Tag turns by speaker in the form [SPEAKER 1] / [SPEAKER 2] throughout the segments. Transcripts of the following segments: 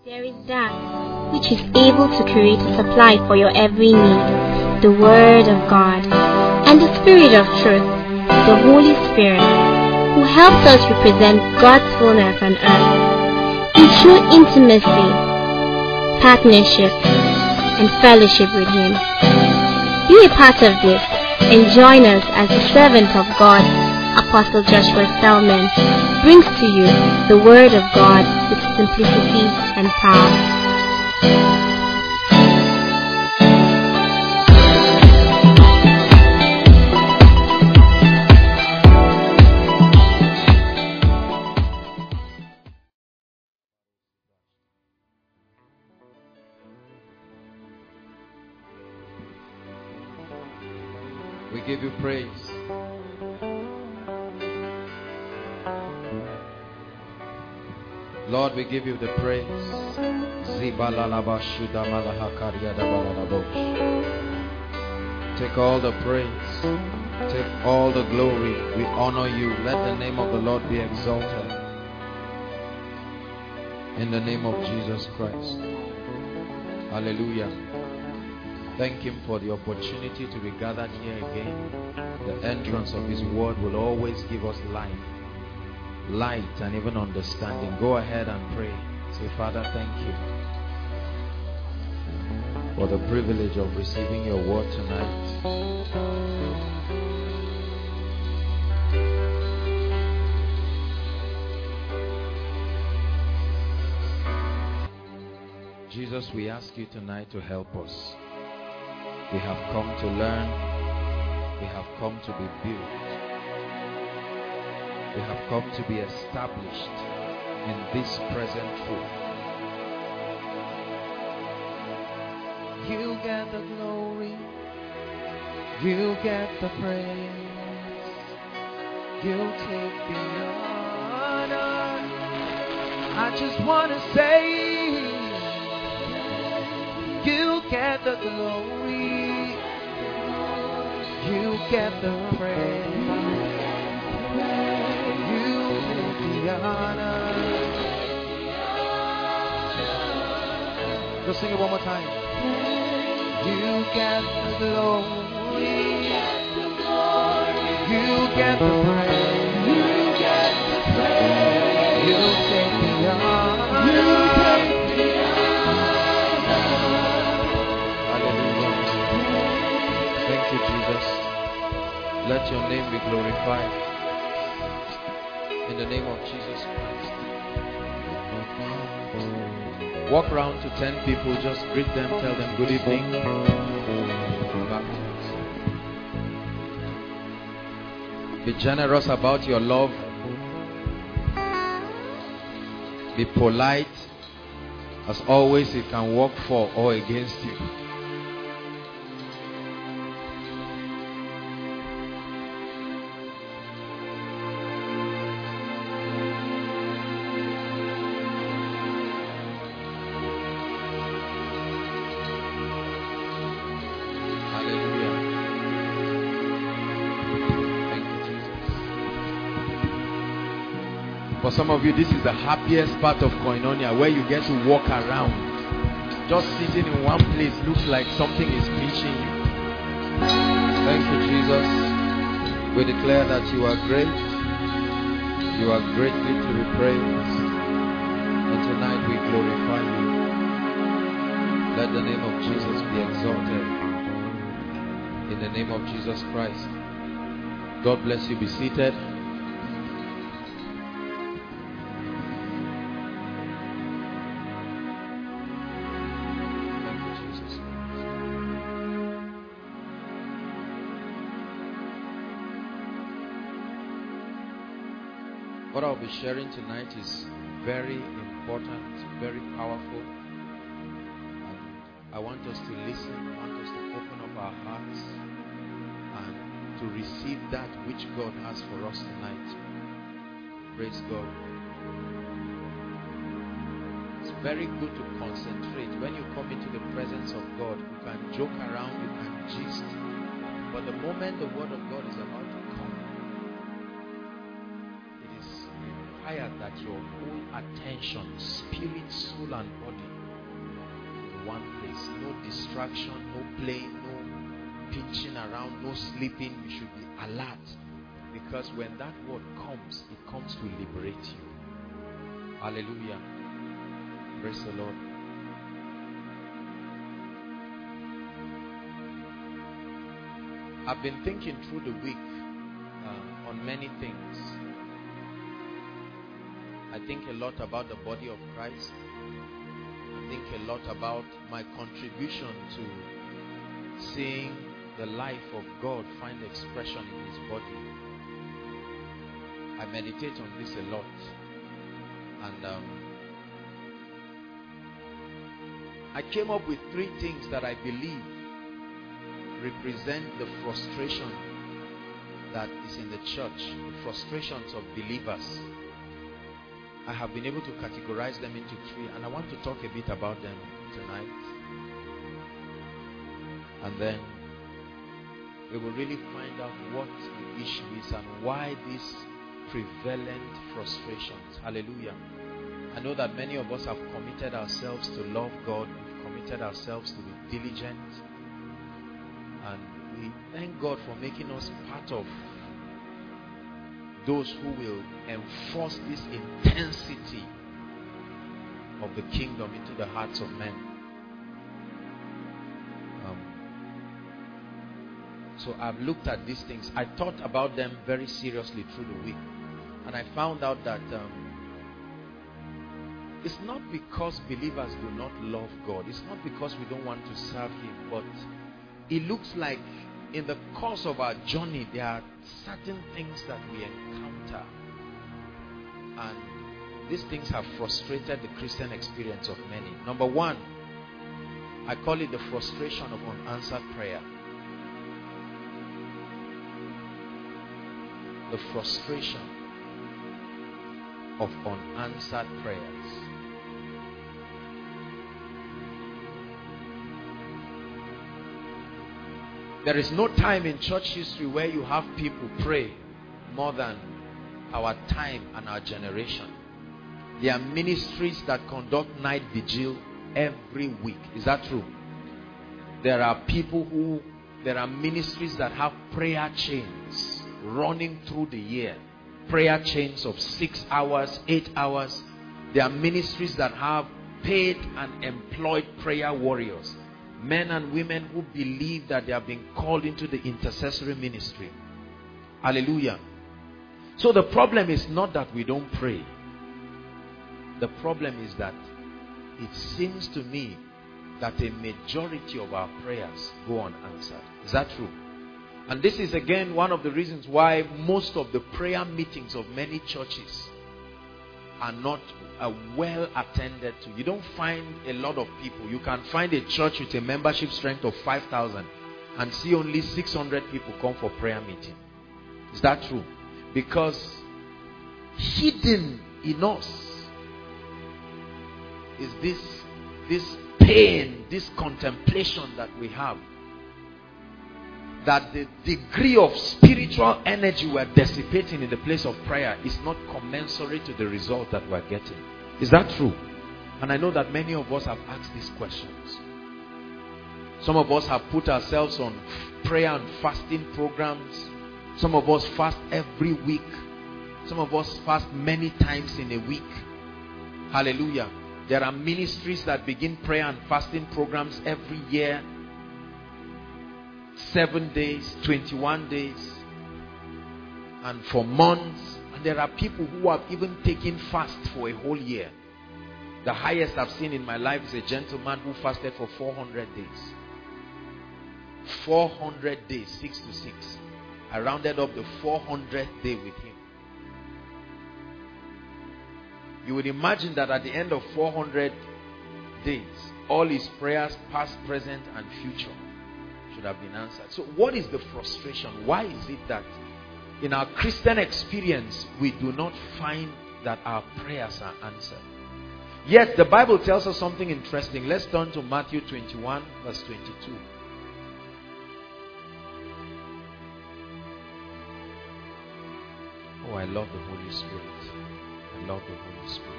[SPEAKER 1] There is that which is able to create a supply for your every need, the Word of God, and the Spirit of truth, the Holy Spirit, who helps us represent God's fullness on earth. In true intimacy, partnership, and fellowship with Him. Be a part of this and join us as the servant of God, Apostle Joshua Selman, brings to you the Word of God with simplicity and power.
[SPEAKER 2] We give you praise. Lord, we give you the praise. Take all the praise. Take all the glory. We honor you. Let the name of the Lord be exalted. In the name of Jesus Christ. Hallelujah. Thank Him for the opportunity to be gathered here again. The entrance of His word will always give us light and even understanding. Go ahead and pray. Say, Father, thank you for the privilege of receiving your word tonight. Jesus, we ask you tonight to help us. We have come to learn. We have come to be built. We have come to be established in this present truth. You get the glory. You get the praise. You take the honor. I just want to say, you get the glory. You get the praise. You get the honor. Just sing it one more time. You get the glory. You get the praise. You get the praise. You take the honor. You take the honor. Hallelujah. Thank you, Jesus. Let your name be glorified. In the name of Jesus Christ. Walk around to 10 people, just greet them, tell them good evening. Be generous about your love. Be polite. As always, it can work for or against you. For some of you, this is the happiest part of Koinonia, where you get to walk around. Just sitting in one place looks like something is pinching you. Thank you, Jesus. We declare that you are great. You are greatly to be praised. And tonight we glorify you. Let the name of Jesus be exalted. In the name of Jesus Christ. God bless you. Be seated. What I'll be sharing tonight is very important, very powerful. And I want us to listen. I want us to open up our hearts and to receive that which God has for us tonight. Praise God. It's very good to concentrate. When you come into the presence of God, you can joke around, you can gist. But the moment the word of God is about to come, required that your whole attention, spirit, soul, and body, in one place. No distraction, no playing, no pinching around, no sleeping. You should be alert, because when that word comes, it comes to liberate you. Hallelujah. Praise the Lord. I've been thinking through the week on many things. I think a lot about the body of Christ. I think a lot about my contribution to seeing the life of God find expression in His body. I meditate on this a lot. And I came up with 3 things that I believe represent the frustration that is in the church, the frustrations of believers. I have been able to categorize them into 3, and I want to talk a bit about them tonight. And then we will really find out what the issue is and why these prevalent frustrations. Hallelujah. I know that many of us have committed ourselves to love God. We've committed ourselves to be diligent. And we thank God for making us part of those who will enforce this intensity of the kingdom into the hearts of men. So I've looked at these things. I thought about them very seriously through the week. And I found out that it's not because believers do not love God. It's not because we don't want to serve Him. But it looks like in the course of our journey, there are certain things that we encounter. And these things have frustrated the Christian experience of many. Number 1, I call it the frustration of unanswered prayer. The frustration of unanswered prayers. There is no time in church history where you have people pray more than our time and our generation. There are ministries that conduct night vigil every week. Is that true? There are ministries that have prayer chains running through the year. Prayer chains of 6 hours, 8 hours. There are ministries that have paid and employed prayer warriors. Men and women who believe that they have been called into the intercessory ministry. Hallelujah. So the problem is not that we don't pray. The problem is that it seems to me that a majority of our prayers go unanswered. Is that true? And this is again one of the reasons why most of the prayer meetings of many churches are not well attended to. You don't find a lot of people. You can find a church with a membership strength of 5,000 and see only 600 people come for prayer meeting. Is that true? Because hidden in us is this pain, this contemplation that we have, that the degree of spiritual energy we are dissipating in the place of prayer is not commensurate to the result that we are getting. Is that true? And I know that many of us have asked these questions. Some of us have put ourselves on prayer and fasting programs. Some of us fast every week. Some of us fast many times in a week. Hallelujah. There are ministries that begin prayer and fasting programs every year. 7 days, 21 days, and for months. And there are people who have even taken fast for a whole year. The highest I've seen in my life is a gentleman who fasted for 400 days. 400 days, 6 to 6. I rounded up the 400th day with him. You would imagine that at the end of 400 days, all his prayers, past, present, and future, should have been answered. So what is the frustration? Why is it that in our Christian experience we do not find that our prayers are answered? Yet the Bible tells us something interesting. Let's turn to Matthew 21 verse 22. Oh, I love the Holy Spirit. I I love the Holy Spirit.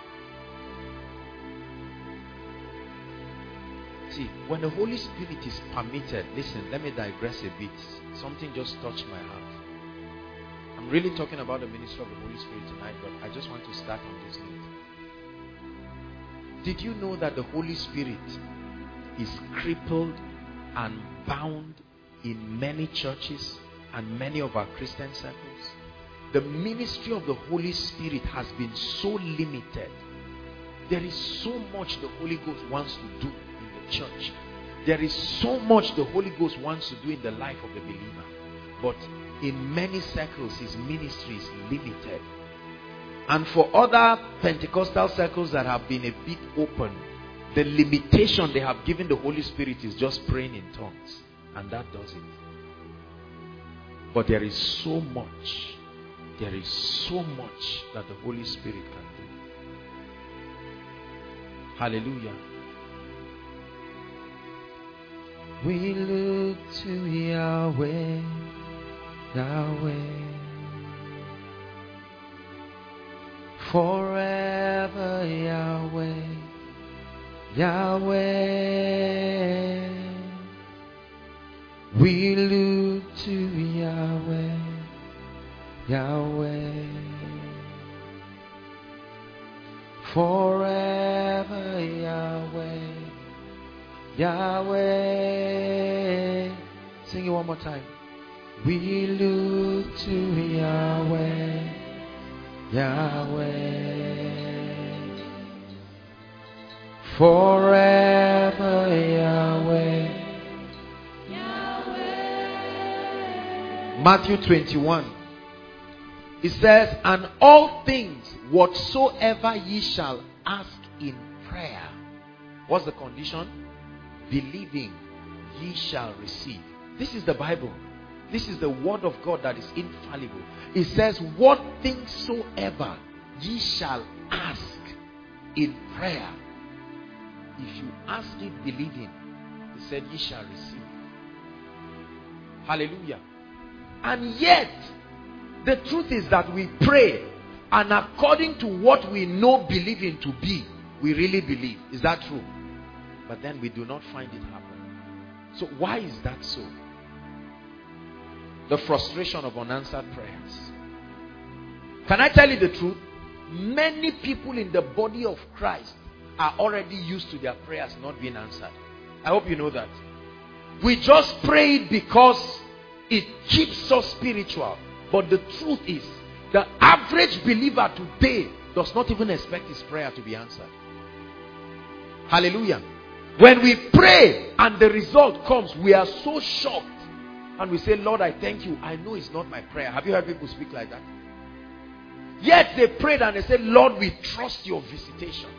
[SPEAKER 2] See, when the Holy Spirit is permitted, listen, let me digress a bit. Something just touched my heart. I'm really talking about the ministry of the Holy Spirit tonight, but I just want to start on this note. Did you know that the Holy Spirit is crippled and bound in many churches and many of our Christian circles? The ministry of the Holy Spirit has been so limited. There is so much the Holy Ghost wants to do in the church. There is so much the Holy Ghost wants to do in the life of the believer. But in many circles, his ministry is limited. And for other Pentecostal circles that have been a bit open, the limitation they have given the Holy Spirit is just praying in tongues. And that does it. But there is so much that the Holy Spirit can do. Hallelujah. We look to Yahweh, Yahweh, forever Yahweh, Yahweh. We look to Yahweh, Yahweh, forever Yahweh, Yahweh. Sing it one more time. We look to Yahweh, Yahweh, forever Yahweh, Yahweh. Matthew 21. It says, and all things whatsoever ye shall ask in prayer. What's the condition? Believing, ye shall receive. This is the Bible. This is the word of God that is infallible. It says, what things soever ye shall ask in prayer. If you ask it believing, he said, ye shall receive. Hallelujah. And yet, the truth is that we pray, and according to what we know believing to be, we really believe. Is that true? But then we do not find it happen. So why is that so? The frustration of unanswered prayers. Can I tell you the truth? Many people in the body of Christ are already used to their prayers not being answered. I hope you know that. We just pray it because it keeps us spiritual. But the truth is, the average believer today does not even expect his prayer to be answered. Hallelujah. When we pray and the result comes, we are so shocked. And we say, Lord, I thank you. I know it's not my prayer. Have you heard people speak like that? Yet they prayed and they said, Lord, we trust your visitation.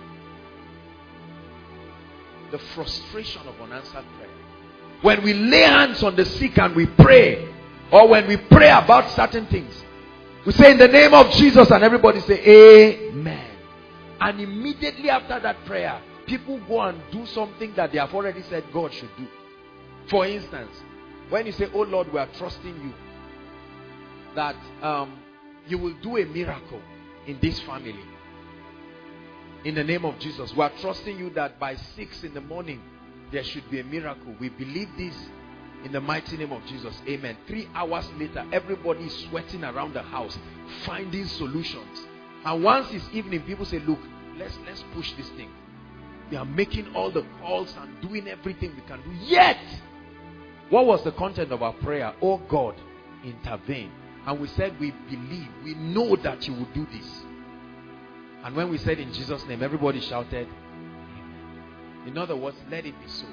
[SPEAKER 2] The frustration of unanswered prayer. When we lay hands on the sick and we pray, or when we pray about certain things, we say in the name of Jesus, and everybody say amen. And immediately after that prayer, people go and do something that they have already said God should do. For instance, when you say, oh Lord, we are trusting you that you will do a miracle in this family. In the name of Jesus. We are trusting you that by 6 in the morning, there should be a miracle. We believe this in the mighty name of Jesus. Amen. 3 hours later, everybody is sweating around the house, finding solutions. And once it's evening, people say, look, let's push this thing. We are making all the calls and doing everything we can do. Yet, what was the content of our prayer? Oh God, intervene. And we said we believe, we know that you will do this. And when we said in Jesus' name, everybody shouted, amen. In other words, let it be so.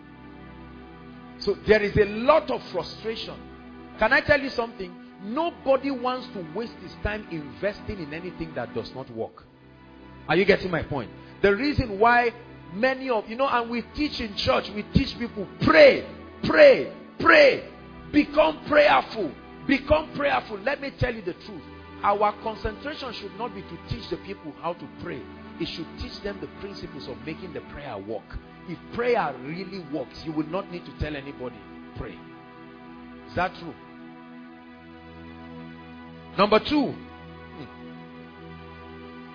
[SPEAKER 2] So there is a lot of frustration. Can I tell you something? Nobody wants to waste his time investing in anything that does not work. Are you getting my point? The reason why many of, and we teach in church, we teach people, pray, pray, pray, become prayerful, become prayerful. Let me tell you the truth. Our concentration should not be to teach the people how to pray. It should teach them the principles of making the prayer work. If prayer really works, you will not need to tell anybody, pray. Is that true? Number 2.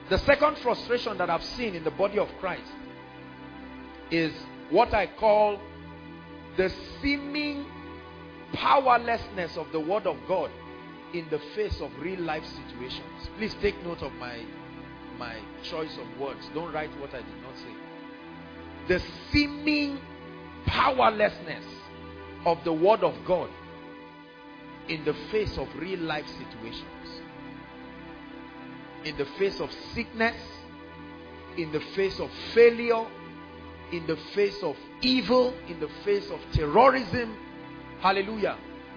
[SPEAKER 2] The second frustration that I've seen in the body of Christ is what I call the seeming powerlessness of the word of God in the face of real life situations. Please take note of my choice of words. Don't write what I did not say. The seeming powerlessness of the word of God in the face of real life situations. In the face of sickness, in the face of failure, in the face of evil, in the face of terrorism. Hallelujah.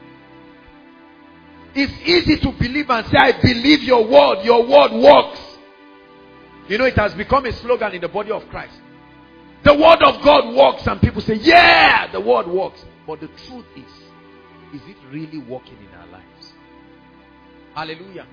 [SPEAKER 2] It's easy to believe and say, I believe your word works. You know, it has become a slogan in the body of Christ. The word of God works, and people say, yeah, the word works. But the truth is it really working in our lives? Hallelujah.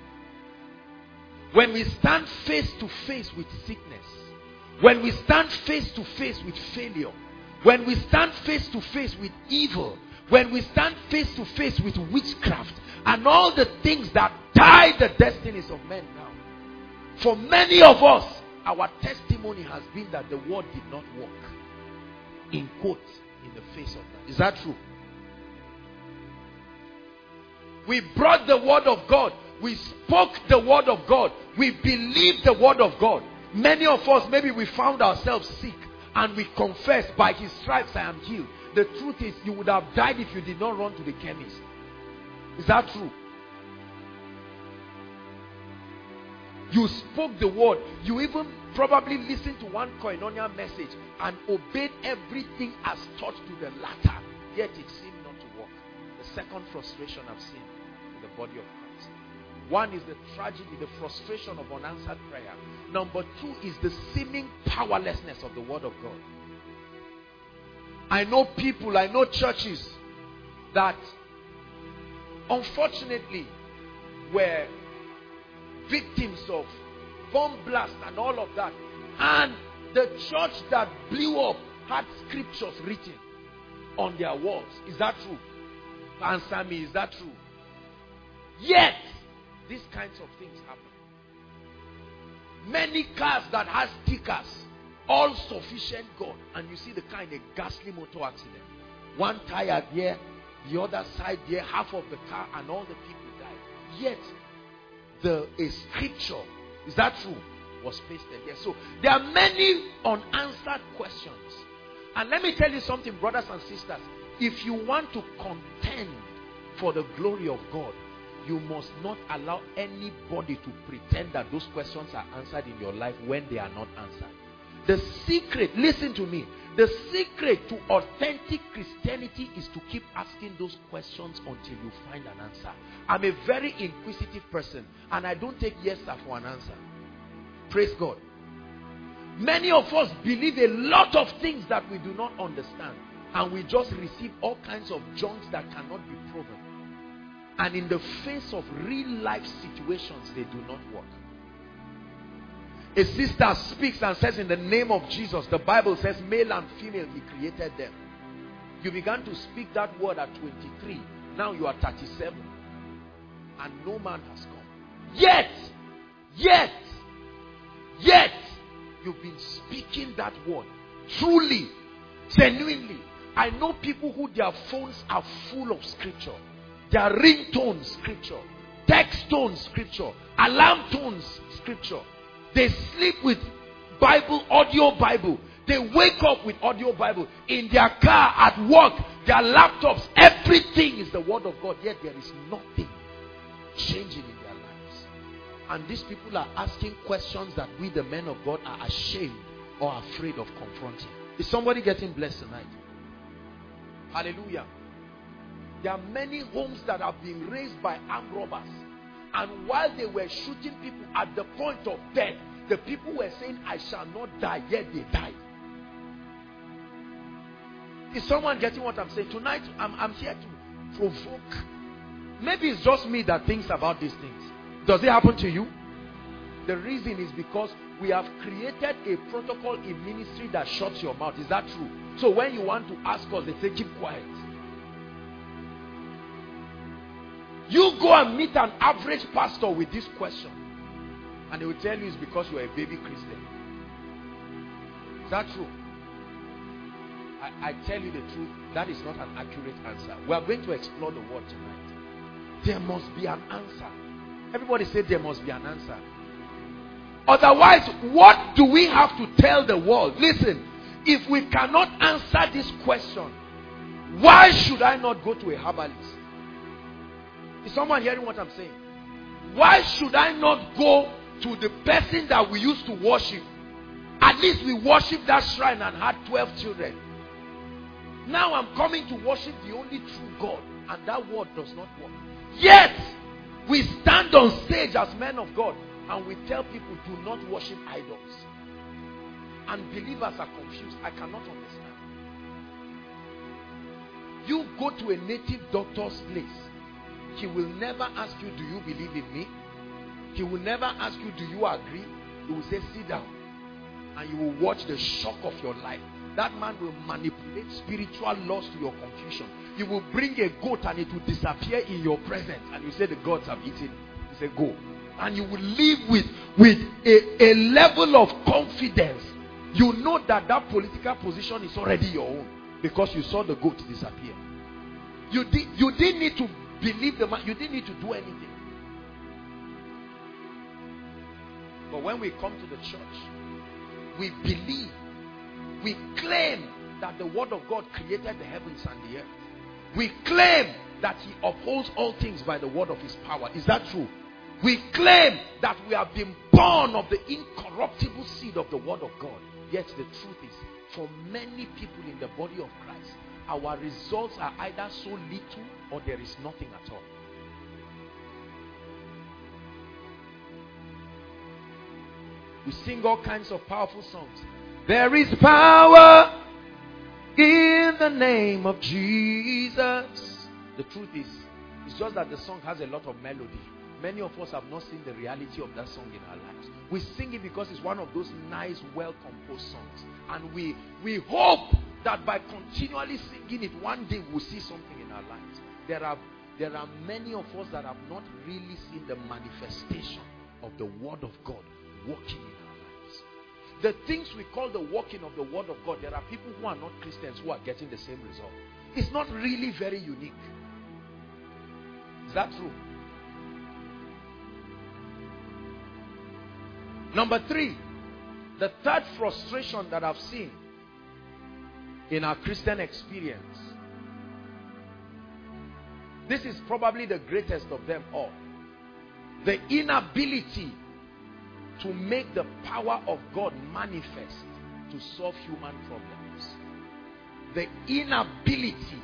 [SPEAKER 2] When we stand face to face with sickness, when we stand face to face with failure, when we stand face to face with evil, when we stand face to face with witchcraft and all the things that tie the destinies of men now, for many of us, our testimony has been that the word did not work. In quotes, in the face of that. Is that true? We brought the word of God. We spoke the word of God. We believed the word of God. Many of us, maybe we found ourselves sick and we confessed, by his stripes I am healed. The truth is, you would have died if you did not run to the chemist. Is that true? You spoke the word. You even probably listened to one koinonia message and obeyed everything as taught to the latter. Yet it seemed not to work. The second frustration I've seen in the body of Christ. One is the tragedy, the frustration of unanswered prayer. Number two is the seeming powerlessness of the word of God. I know people, I know churches that unfortunately were victims of bomb blast and all of that, and the church that blew up had scriptures written on their walls. Is that true? Answer me, is that true? Yet these kinds of things happen. Many cars that has stickers, all sufficient God, and you see the car in a ghastly motor accident. One tire there, the other side there, half of the car, and all the people died. Yet a scripture, is that true, was pasted there. So there are many unanswered questions. And let me tell you something, brothers and sisters. If you want to contend for the glory of God, you must not allow anybody to pretend that those questions are answered in your life when they are not answered. The secret, listen to me, the secret to authentic Christianity is to keep asking those questions until you find an answer. I'm a very inquisitive person, and I don't take yes sir for an answer. Praise God. Many of us believe a lot of things that we do not understand, and we just receive all kinds of junks that cannot be proven. And in the face of real life situations, they do not work. A sister speaks and says, in the name of Jesus, the Bible says male and female, he created them. You began to speak that word at 23. Now you are 37. And no man has come. Yet, you've been speaking that word. Truly, genuinely. I know people who their phones are full of scripture. Their ringtones, scripture. Text tones, scripture. Alarm tones, scripture. They sleep with Bible, audio Bible. They wake up with audio Bible. In their car, at work, their laptops, everything is the word of God. Yet there is nothing changing in their lives. And these people are asking questions that we, the men of God, are ashamed or afraid of confronting. Is somebody getting blessed tonight? Hallelujah. There are many homes that have been raised by armed robbers. And while they were shooting people at the point of death, the people were saying, I shall not die, yet they died. Is someone getting what I'm saying? Tonight, I'm here to provoke. Maybe it's just me that thinks about these things. Does it happen to you? The reason is because we have created a protocol in ministry that shuts your mouth. Is that true? So when you want to ask us, they say, keep quiet. You go and meet an average pastor with this question. And they will tell you it's because you are a baby Christian. Is that true? I tell you the truth, that is not an accurate answer. We are going to explore the word tonight. There must be an answer. Everybody say there must be an answer. Otherwise, what do we have to tell the world? Listen, if we cannot answer this question, why should I not go to a herbalist? Is someone hearing what I'm saying? Why should I not go to the person that we used to worship? At least we worship that shrine and had 12 children. Now I'm coming to worship the only true God, and that word does not work. Yet, we stand on stage as men of God and we tell people, do not worship idols. And believers are confused. I cannot understand. You go to a native doctor's place, he will never ask you, do you believe in me? He will never ask you, do you agree? He will say, sit down. And you will watch the shock of your life. That man will manipulate spiritual laws to your confusion. You will bring a goat and it will disappear in your presence. And you say the gods have eaten. You say, go. And you will live with a level of confidence. You know that political position is already your own. Because you saw the goat disappear. You didn't need to believe the man. You didn't need to do anything. But when we come to the church, we believe, we claim that the word of God created the heavens and the earth. We claim that he upholds all things by the word of his power. Is that true? We claim that we have been born of the incorruptible seed of the word of God. Yet the truth is, for many people in the body of Christ, our results are either so little or there is nothing at all. We sing all kinds of powerful songs. There is power in the name of Jesus. The truth is, it's just that the song has a lot of melody. Many of us have not seen the reality of that song in our lives. We sing it because it's one of those nice, well-composed songs. And we hope that by continually singing it, one day we'll see something in our lives. There are many of us that have not really seen the manifestation of the word of God working in our lives. The things we call the working of the word of God, there are people who are not Christians who are getting the same result. It's not really very unique. Is that true? Number 3, the third frustration that I've seen in our Christian experience. This is probably the greatest of them all. The inability to make the power of God manifest to solve human problems. The inability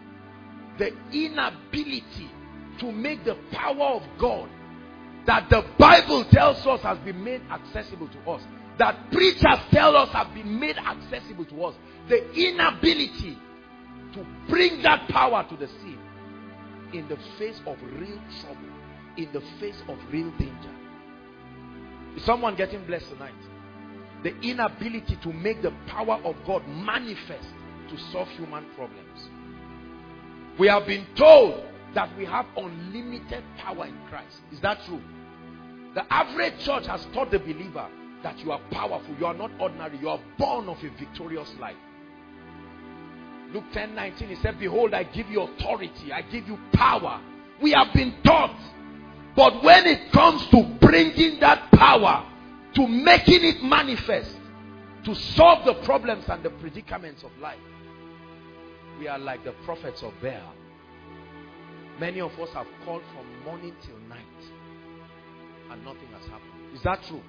[SPEAKER 2] to make the power of God that the Bible tells us has been made accessible to us, that preachers tell us have been made accessible to us, the inability to bring that power to the scene in the face of real trouble, in the face of real danger. Is someone getting blessed tonight? The inability to make the power of God manifest to solve human problems. We have been told that we have unlimited power in Christ. Is that true? The average church has taught the believer that you are powerful, you are not ordinary, you are born of a victorious life. Luke 10:19, he said, behold, I give you authority, I give you power. We have been taught. But when it comes to bringing that power, to making it manifest, to solve the problems and the predicaments of life, we are like the prophets of Baal. Many of us have called from morning till night and nothing has happened. Is that true?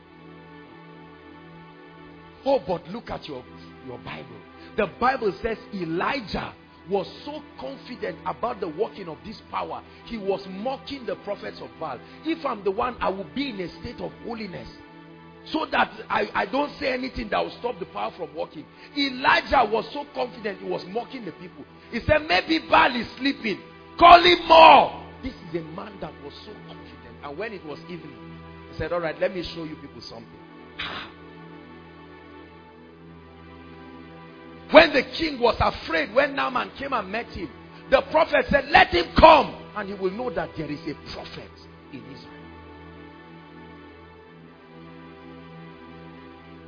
[SPEAKER 2] Oh, but look at your Bible. The Bible says Elijah was so confident about the working of this power, he was mocking the prophets of Baal. If I'm the one, I will be in a state of holiness, so that I don't say anything that will stop the power from working. Elijah was so confident, he was mocking the people. He said, maybe Baal is sleeping. Call him more. This is a man that was so confident. And when it was evening, he said, all right, let me show you people something. When the king was afraid, when Naaman came and met him, the prophet said, let him come, and he will know that there is a prophet in Israel.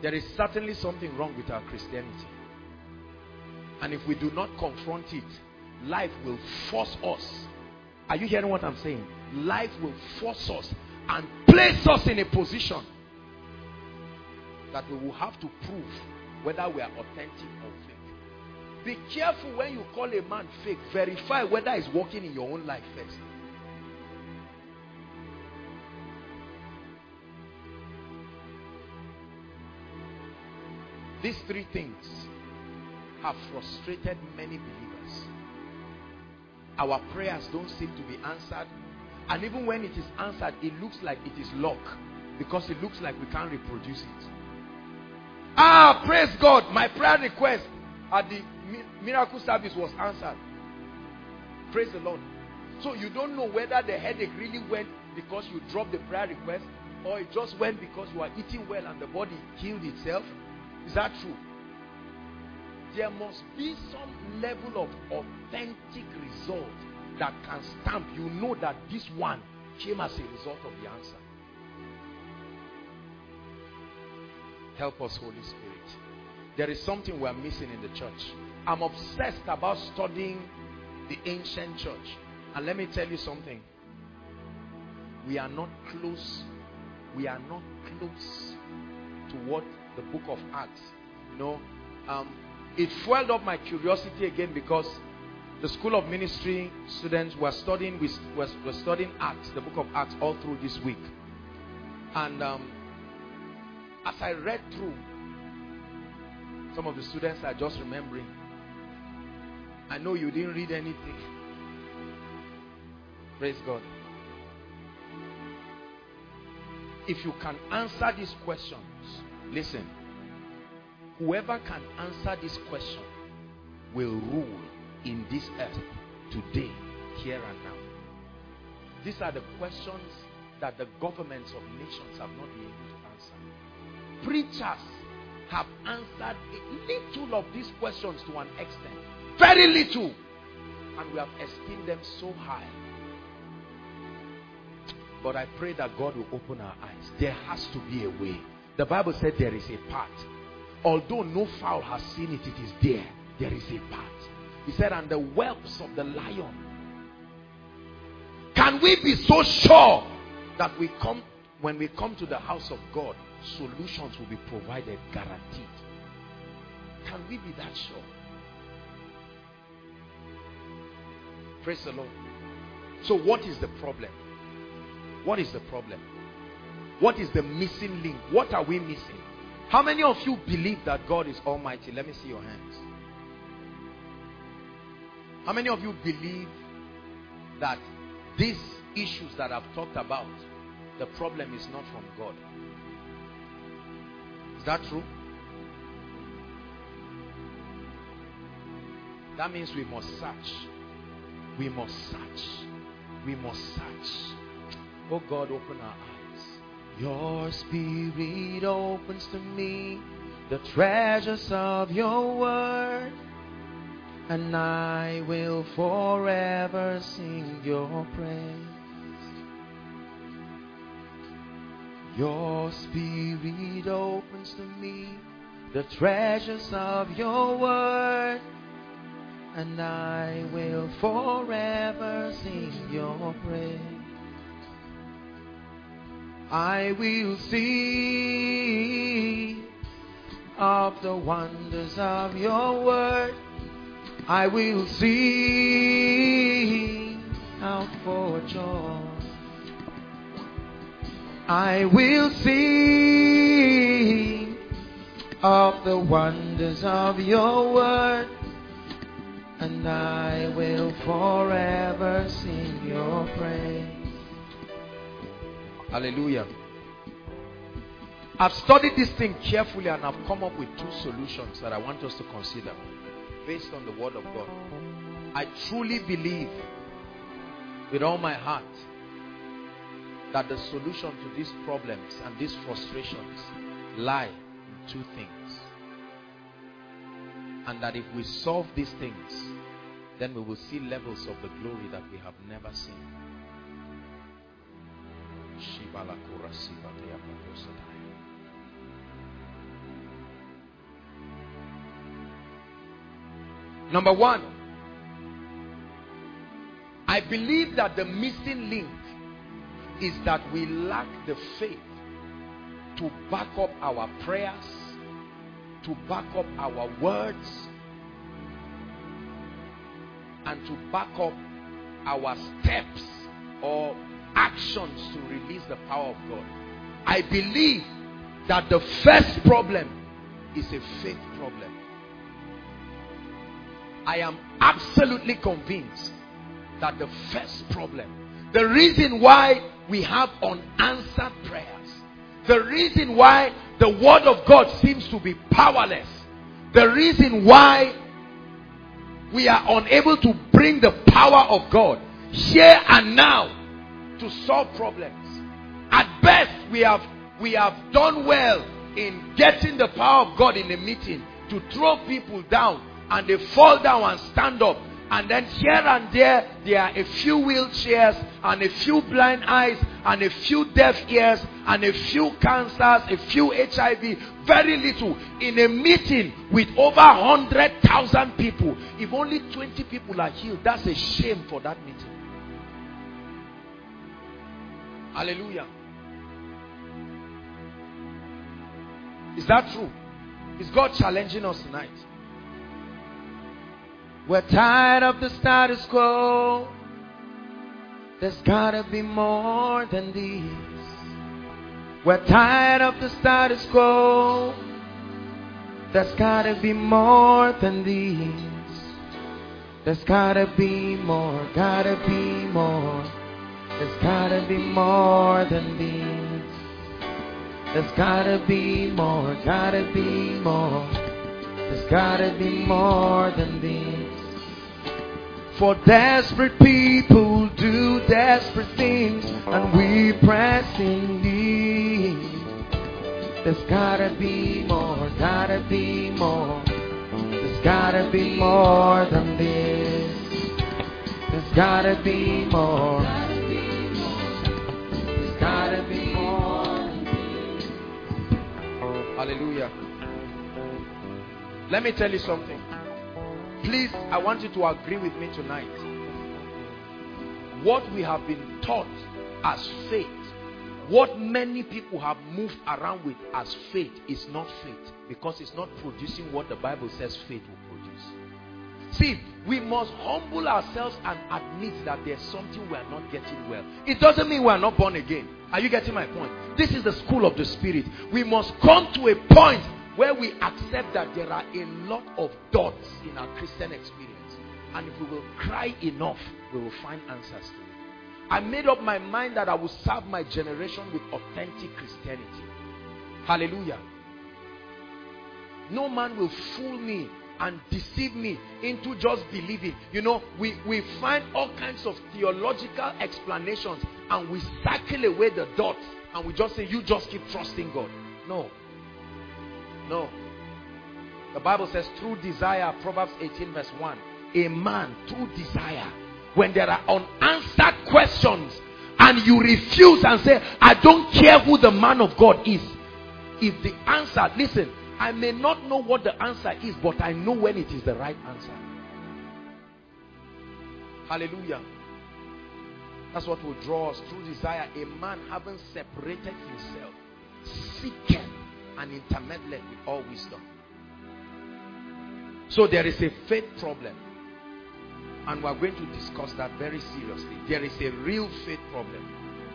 [SPEAKER 2] There is certainly something wrong with our Christianity. And if we do not confront it, life will force us. Are you hearing what I'm saying? Life will force us and place us in a position that we will have to prove whether we are authentic or fake. Be careful when you call a man fake. Verify whether he's working in your own life first. These three things have frustrated many believers. Our prayers don't seem to be answered. And even when it is answered, it looks like it is luck. Because it looks like we can't reproduce it. Ah, praise God. My prayer request at the miracle service was answered. Praise the Lord. So you don't know whether the headache really went because you dropped the prayer request, or it just went because you are eating well and the body healed itself. Is that true? There must be some level of authentic result that can stamp. You know that this one came as a result of the answer. Help us, Holy Spirit. There is something we are missing in the church. I'm obsessed about studying the ancient church. And let me tell you something. We are not close. We are not close to what the book of Acts, it fueled up my curiosity again, because the School of Ministry students were studying Acts, the book of Acts, all through this week. And as I read through, some of the students are just remembering. I know you didn't read anything. Praise God. If you can answer these questions, listen, whoever can answer this question will rule in this earth today, here and now. These are the questions that the governments of nations have not been able to answer. Preachers have answered a little of these questions to an extent. Very little. And we have esteemed them so high. But I pray that God will open our eyes. There has to be a way. The Bible said there is a path. Although no fowl has seen it, it is there. There is a path. He said, and the whelps of the lion. Can we be so sure that when we come to the house of God, solutions will be provided, guaranteed? Can we be that sure? Praise the Lord. So what is the problem? What is the problem? What is the missing link? What are we missing? How many of you believe that God is almighty? Let me see your hands. How many of you believe that these issues that I've talked about, the problem is not from God? Is that true? That means we must search. We must search. We must search. Oh God, open our eyes. Your Spirit opens to me the treasures of your word, and I will forever sing your praise. Your Spirit opens to me the treasures of your word, and I will forever sing your praise. I will sing of the wonders of your word. I will sing out for joy. I will sing of the wonders of your word, and I will forever sing your praise. Hallelujah. I've studied this thing carefully, and I've come up with two solutions that I want us to consider based on the word of God. I truly believe with all my heart that the solution to these problems and these frustrations lie in two things. And that if we solve these things, then we will see levels of the glory that we have never seen. Number one, I believe that the missing link is that we lack the faith to back up our prayers, to back up our words, and to back up our steps or actions to release the power of God. I believe that the first problem is a faith problem. I am absolutely convinced that the first problem, the reason why we have unanswered prayers, the reason why the word of God seems to be powerless, the reason why we are unable to bring the power of God here and now to solve problems. At best, we have done well in getting the power of God in a meeting to throw people down, and they fall down and stand up. And then here and there are a few wheelchairs and a few blind eyes and a few deaf ears and a few cancers, a few HIV, very little. In a meeting with over 100,000 people, if only 20 people are healed, that's a shame for that meeting. Hallelujah. Is that true? Is God challenging us tonight? We're tired of the status quo. There's gotta be more than this. We're tired of the status quo. There's gotta be more than this. There's gotta be more, gotta be more. There's gotta be more than this. There's gotta be more, gotta be more. There's gotta be more than this. For desperate people do desperate things, and we press in need. There's gotta be more, gotta be more. There's gotta be more than this. There's gotta be more. There's gotta be more than this. Hallelujah. Let me tell you something. Please, I want you to agree with me tonight. What we have been taught as faith, what many people have moved around with as faith, is not faith, because it's not producing what the Bible says faith will produce. See, we must humble ourselves and admit that there's something we are not getting well. It doesn't mean we are not born again. Are you getting my point? This is the school of the Spirit. We must come to a point where we accept that there are a lot of dots in our Christian experience, and if we will cry enough, we will find answers to it. I made up my mind that I will serve my generation with authentic Christianity. Hallelujah. No man will fool me and deceive me into just believing. You know, we find all kinds of theological explanations and we circle away the dots and we just say, you just keep trusting God. No. No. The Bible says through desire, Proverbs 18 verse 1, a man through desire, when there are unanswered questions and you refuse and say, I don't care who the man of God is. If the answer, listen, I may not know what the answer is, but I know when it is the right answer. Hallelujah. That's what will draw us. Through desire, a man having separated himself, seeketh and intermeddled with all wisdom. So there is a faith problem, and we are going to discuss that very seriously. There is a real faith problem.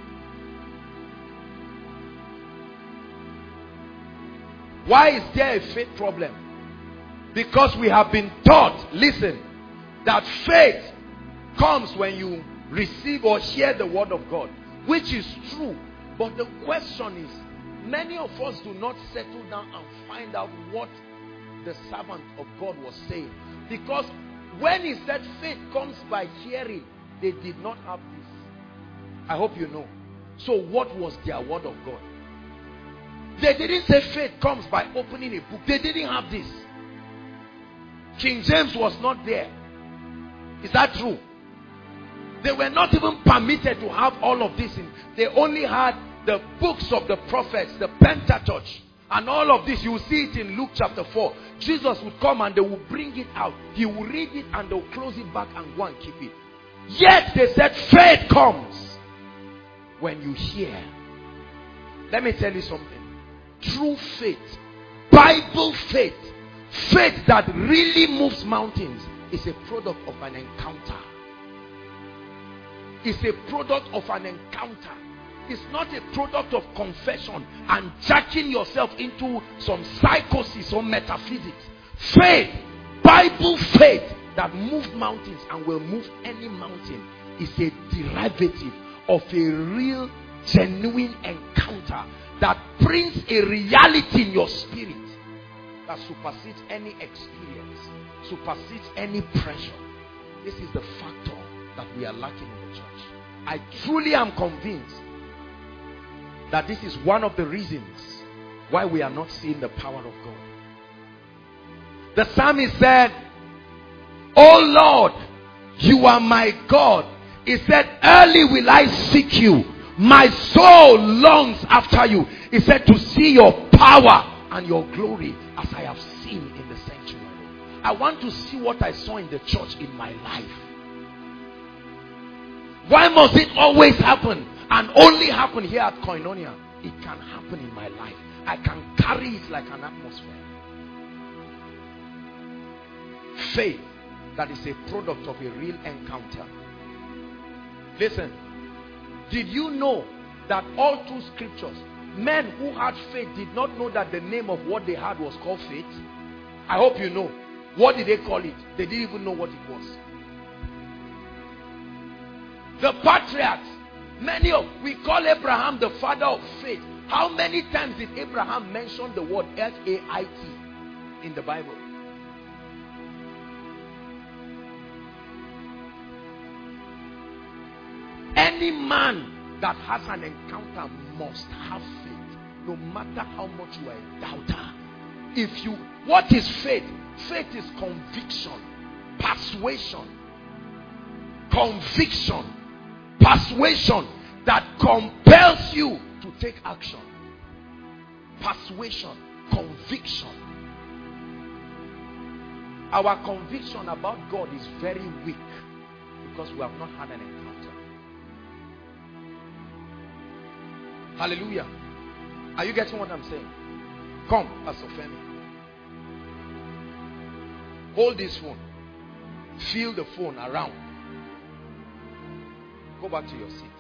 [SPEAKER 2] Why is there a faith problem? Because we have been taught, listen, that faith comes when you receive or hear the word of God, which is true. But the question is, many of us do not settle down and find out what the servant of God was saying. Because when he said faith comes by hearing, they did not have this. I hope you know. So what was their word of God? They didn't say faith comes by opening a book. They didn't have this. King James was not there. Is that true? They were not even permitted to have all of this. They only had the books of the prophets, the Pentateuch. And all of this, you will see it in Luke chapter 4. Jesus would come and they will bring it out. He will read it and they will close it back and go and keep it. Yet they said faith comes when you hear. Let me tell you something. True faith, Bible faith, faith that really moves mountains, is a product of an encounter. It's a product of an encounter. It's not a product of confession and jacking yourself into some psychosis or metaphysics. Faith, Bible faith that moves mountains and will move any mountain, is a derivative of a real, genuine encounter that brings a reality in your spirit that supersedes any experience, supersedes any pressure. This is the factor that we are lacking in the church. I truly am convinced that this is one of the reasons why we are not seeing the power of God. The psalmist said, "Oh Lord, you are my God." He said, "Early will I seek you. My soul longs after you." He said, "To see your power and your glory as I have seen in the sanctuary." I want to see what I saw in the church in my life. Why must it always happen and only happen here at Koinonia? It can happen in my life. I can carry it like an atmosphere. Faith that is a product of a real encounter. Listen, did you know that all through scriptures, men who had faith did not know that the name of what they had was called faith? I hope you know. What did they call it? They didn't even know what it was. The patriarchs, we call Abraham the father of faith. How many times did Abraham mention the word F-A-I-T in the Bible? Any man that has an encounter must have faith, no matter how much you are a doubter. What is faith? Faith is conviction, persuasion, persuasion that compels you to take action. Persuasion, conviction. Our conviction about God is very weak because we have not had an encounter. Hallelujah. Are you getting what I'm saying? Come, Pastor Femi. Hold this phone. Feel the phone around. Go back to your seat.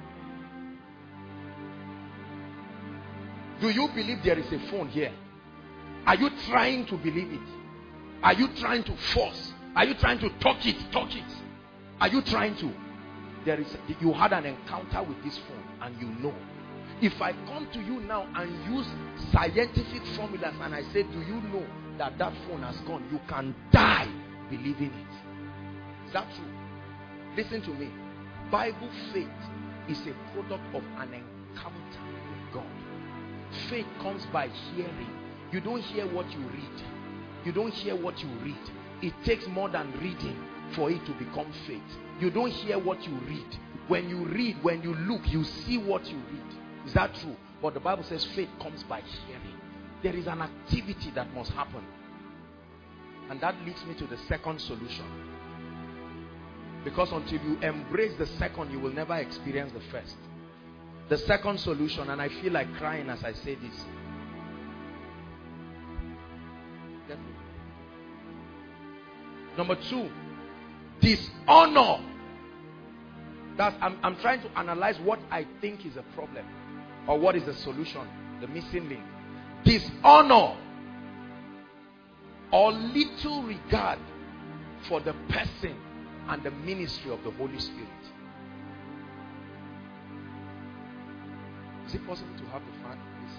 [SPEAKER 2] Do you believe there is a phone here? Are you trying to believe it? Are you trying to force? Are you trying to talk it? Are you trying to? You had an encounter with this phone and you know. If I come to you now and use scientific formulas and I say, do you know that phone has gone? You can die believing it. Is that true? Listen to me. Bible faith is a product of an encounter with God. Faith comes by hearing. You don't hear what you read. You don't hear what you read. It takes more than reading for it to become faith. You don't hear what you read. When you read, when you look, you see what you read. Is that true? But the Bible says faith comes by hearing. There is an activity that must happen. And that leads me to the second solution. Because until you embrace the second, you will never experience the first. The second solution, and I feel like crying as I say this. Number two, dishonor. I'm trying to analyze what I think is a problem. Or what is the solution? The missing link. Dishonor or little regard for the person and the ministry of the Holy Spirit. Is it possible to have the fan?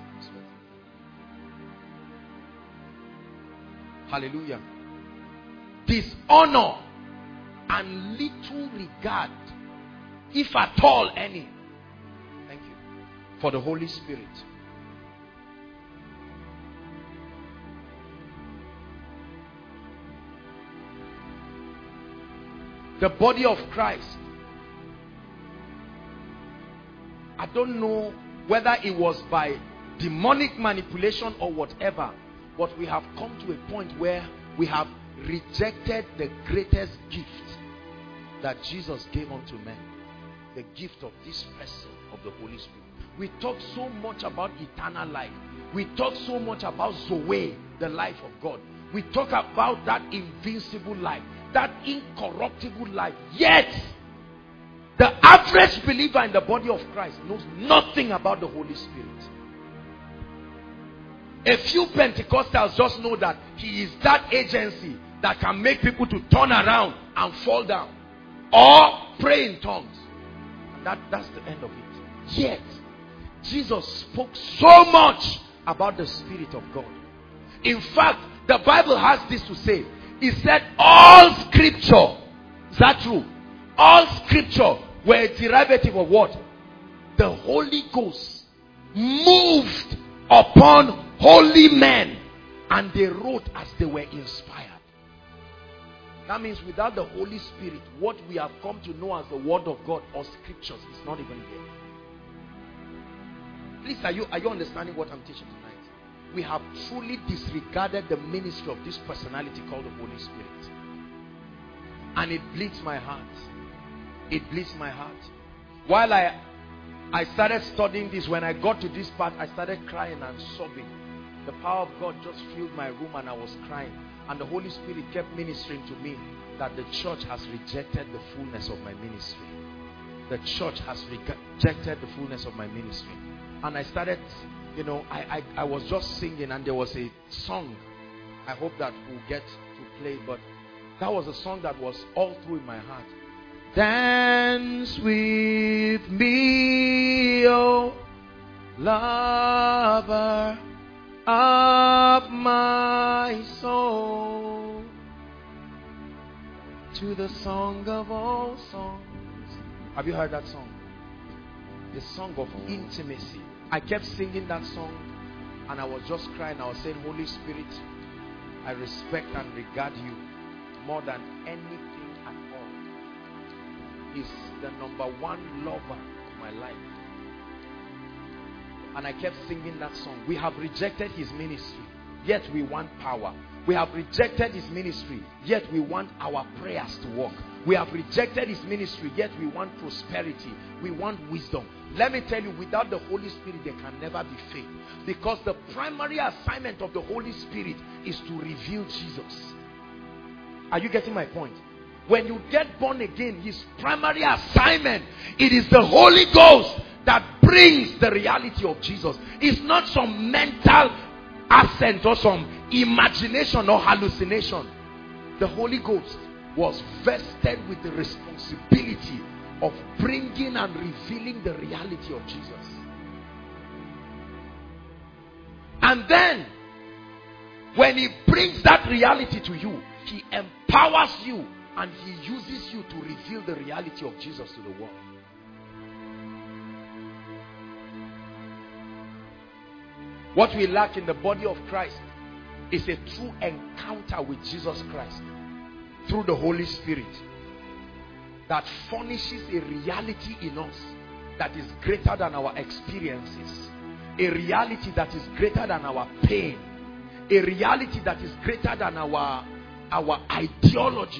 [SPEAKER 2] Hallelujah. Dishonor and little regard, if at all any, thank you, for the Holy Spirit. The body of Christ, I don't know whether it was by demonic manipulation or whatever. But we have come to a point where we have rejected the greatest gift that Jesus gave unto men. The gift of this person of the Holy Spirit. We talk so much about eternal life. We talk so much about Zoe, the life of God. We talk about that invincible life, that incorruptible life. Yet, the average believer in the body of Christ knows nothing about the Holy Spirit. A few Pentecostals just know that he is that agency that can make people to turn around and fall down or pray in tongues. And that's the end of it. Yet, Jesus spoke so much about the Spirit of God. In fact, the Bible has this to say. He said all scripture, is that true? All scripture were a derivative of what? The Holy Ghost moved upon holy men and they wrote as they were inspired. That means without the Holy Spirit, what we have come to know as the Word of God or scriptures is not even there. Please, are you understanding what I'm teaching tonight? We have truly disregarded the ministry of this personality called the Holy Spirit. And it bleeds my heart. It bleeds my heart. While I started studying this, when I got to this part, I started crying and sobbing. The power of God just filled my room and I was crying. And the Holy Spirit kept ministering to me that the church has rejected the fullness of my ministry. The church has rejected the fullness of my ministry. And I started, I was just singing and there was a song. I hope that we'll get to play, but that was a song that was all through in my heart. Dance with me, oh lover of my soul, to the song of all songs. Have you heard that song? The song of intimacy. I kept singing that song and I was just crying. I was saying, Holy Spirit, I respect and regard you more than anything at all. He's the number one lover of my life. And I kept singing that song. We have rejected his ministry, yet we want power. We have rejected his ministry, yet we want our prayers to work. We have rejected his ministry, yet we want prosperity. We want wisdom. Let me tell you, without the Holy Spirit, there can never be faith. Because the primary assignment of the Holy Spirit is to reveal Jesus. Are you getting my point? When you get born again, his primary assignment, it is the Holy Ghost that brings the reality of Jesus. It's not some mental assent or some imagination or hallucination. The Holy Ghost was vested with the responsibility of bringing and revealing the reality of Jesus. And then, when he brings that reality to you, he empowers you and he uses you to reveal the reality of Jesus to the world. What we lack in the body of Christ is a true encounter with Jesus Christ through the Holy Spirit that furnishes a reality in us that is greater than our experiences, a reality that is greater than our pain, a reality that is greater than our ideologies.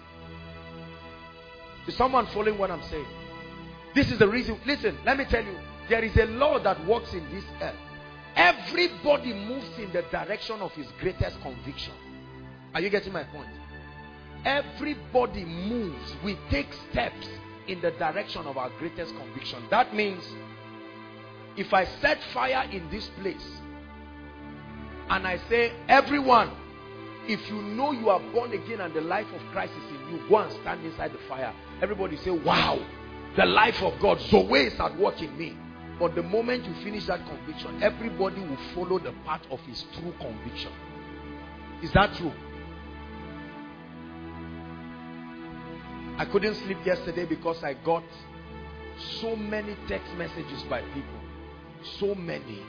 [SPEAKER 2] Is someone following what I'm saying? This is the reason. Listen, let me tell you, there is a law that works in this earth. Everybody moves in the direction of his greatest conviction. Are you getting my point? Everybody moves. We take steps in the direction of our greatest conviction. That means if I set fire in this place and I say, everyone, if you know you are born again and the life of Christ is in you, go and stand inside the fire. Everybody say, wow, the life of God, Zoe is at work in me. But the moment you finish that conviction, everybody will follow the path of his true conviction. Is that true? I couldn't sleep yesterday because I got so many text messages by people. So many.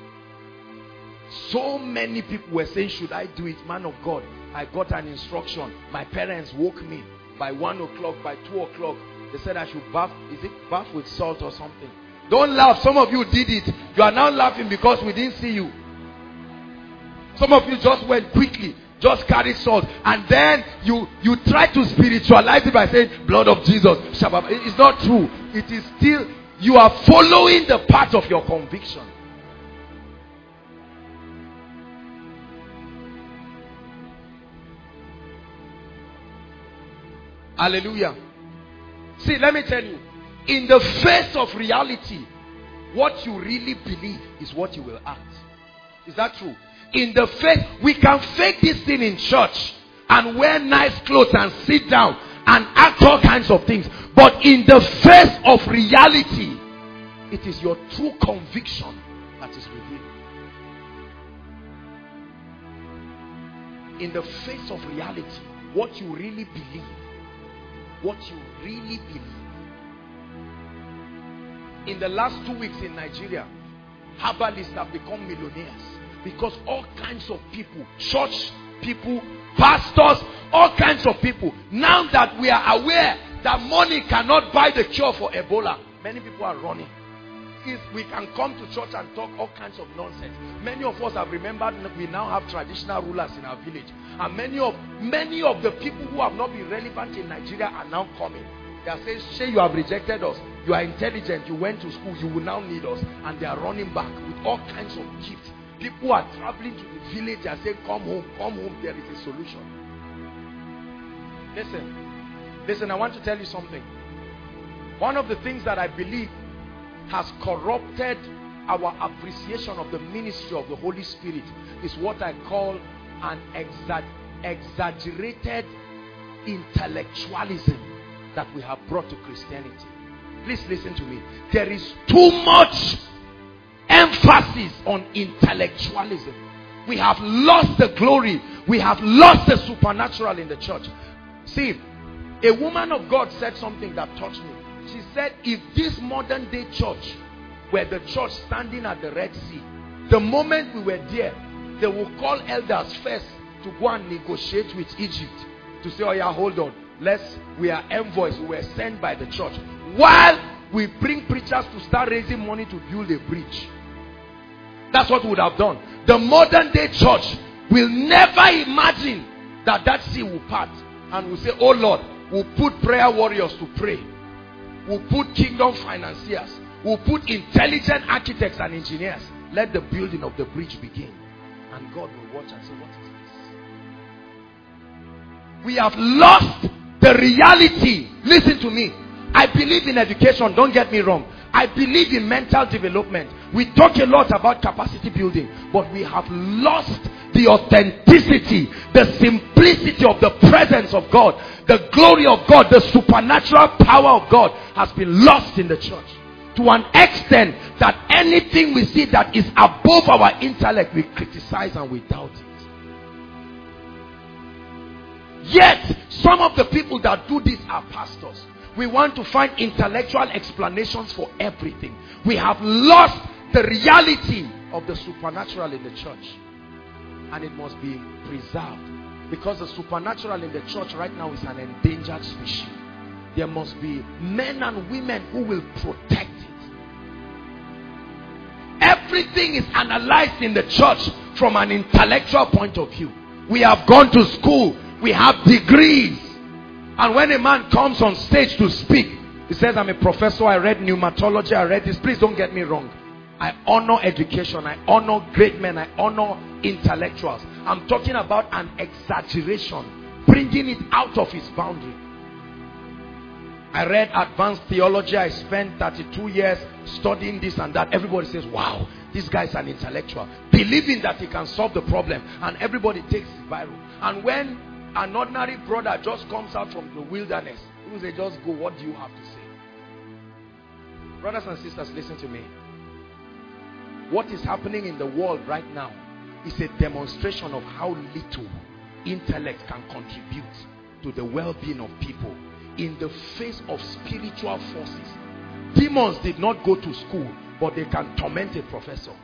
[SPEAKER 2] So many people were saying, should I do it? Man of God, I got an instruction. My parents woke me by 1 o'clock, by 2 o'clock. They said I should bath. Is it bath with salt or something? Don't laugh. Some of you did it. You are now laughing because we didn't see you. Some of you just went quickly, just carried salt, and then you try to spiritualize it by saying blood of Jesus. It's not true. It is still, you are following the path of your conviction. Hallelujah. See, let me tell you, in the face of reality, what you really believe is what you will act. Is that true? In the face, we can fake this thing in church and wear nice clothes and sit down and act all kinds of things. But in the face of reality, it is your true conviction that is revealed. In the face of reality, what you really believe. What you really believe. In the last 2 weeks in Nigeria, herbalists have become millionaires because all kinds of people, church people, pastors, all kinds of people, now that we are aware that money cannot buy the cure for Ebola, many people are running. If we can come to church and talk all kinds of nonsense. Many of us have remembered that we now have traditional rulers in our village, and many of the people who have not been relevant in Nigeria are now coming. They are saying, "Shay, you have rejected us. You are intelligent. You went to school. You will now need us." And they are running back with all kinds of gifts. People are traveling to the village. They are saying, "Come home, come home. There is a solution." Listen. I want to tell you something. One of the things that I believe has corrupted our appreciation of the ministry of the Holy Spirit is what I call an exaggerated intellectualism that we have brought to Christianity. Please listen to me. There is too much emphasis on intellectualism. We have lost the glory. We have lost the supernatural in the church. See, a woman of God said something that touched me. She said, if this modern day church were the church standing at the Red Sea, the moment we were there, they will call elders first to go and negotiate with Egypt to say, "Oh yeah, hold on, we are envoys, we were sent by the church," while we bring preachers to start raising money to build a bridge. That's what we would have done. The modern day church will never imagine that sea will part, and will say, "Oh Lord, we'll put prayer warriors to pray. We'll put kingdom financiers. We'll put intelligent architects and engineers. Let the building of the bridge begin." And God will watch and say, "What is this?" We have lost the reality. Listen to me. I believe in education. Don't get me wrong. I believe in mental development. We talk a lot about capacity building, but we have lost the authenticity, the simplicity of the presence of God, the glory of God, the supernatural power of God has been lost in the church to an extent that anything we see that is above our intellect, we criticize and we doubt it. Yet, some of the people that do this are pastors. We want to find intellectual explanations for everything. We have lost the reality of the supernatural in the church. And it must be preserved. Because the supernatural in the church right now is an endangered species. There must be men and women who will protect it. Everything is analyzed in the church from an intellectual point of view. We have gone to school. We have degrees. And when a man comes on stage to speak, he says, "I'm a professor, I read pneumatology, I read this." Please don't get me wrong. I honor education, I honor great men, I honor intellectuals. I'm talking about an exaggeration, bringing it out of its boundary. I read advanced theology, I spent 32 years studying this and that. Everybody says, "Wow, this guy's an intellectual," believing that he can solve the problem, and everybody takes his Bible. And when an ordinary brother just comes out from the wilderness, they just go, "What do you have to say?" Brothers and sisters, listen to me. What is happening in the world right now is a demonstration of how little intellect can contribute to the well-being of people in the face of spiritual forces. Demons did not go to school, but they can torment a professor.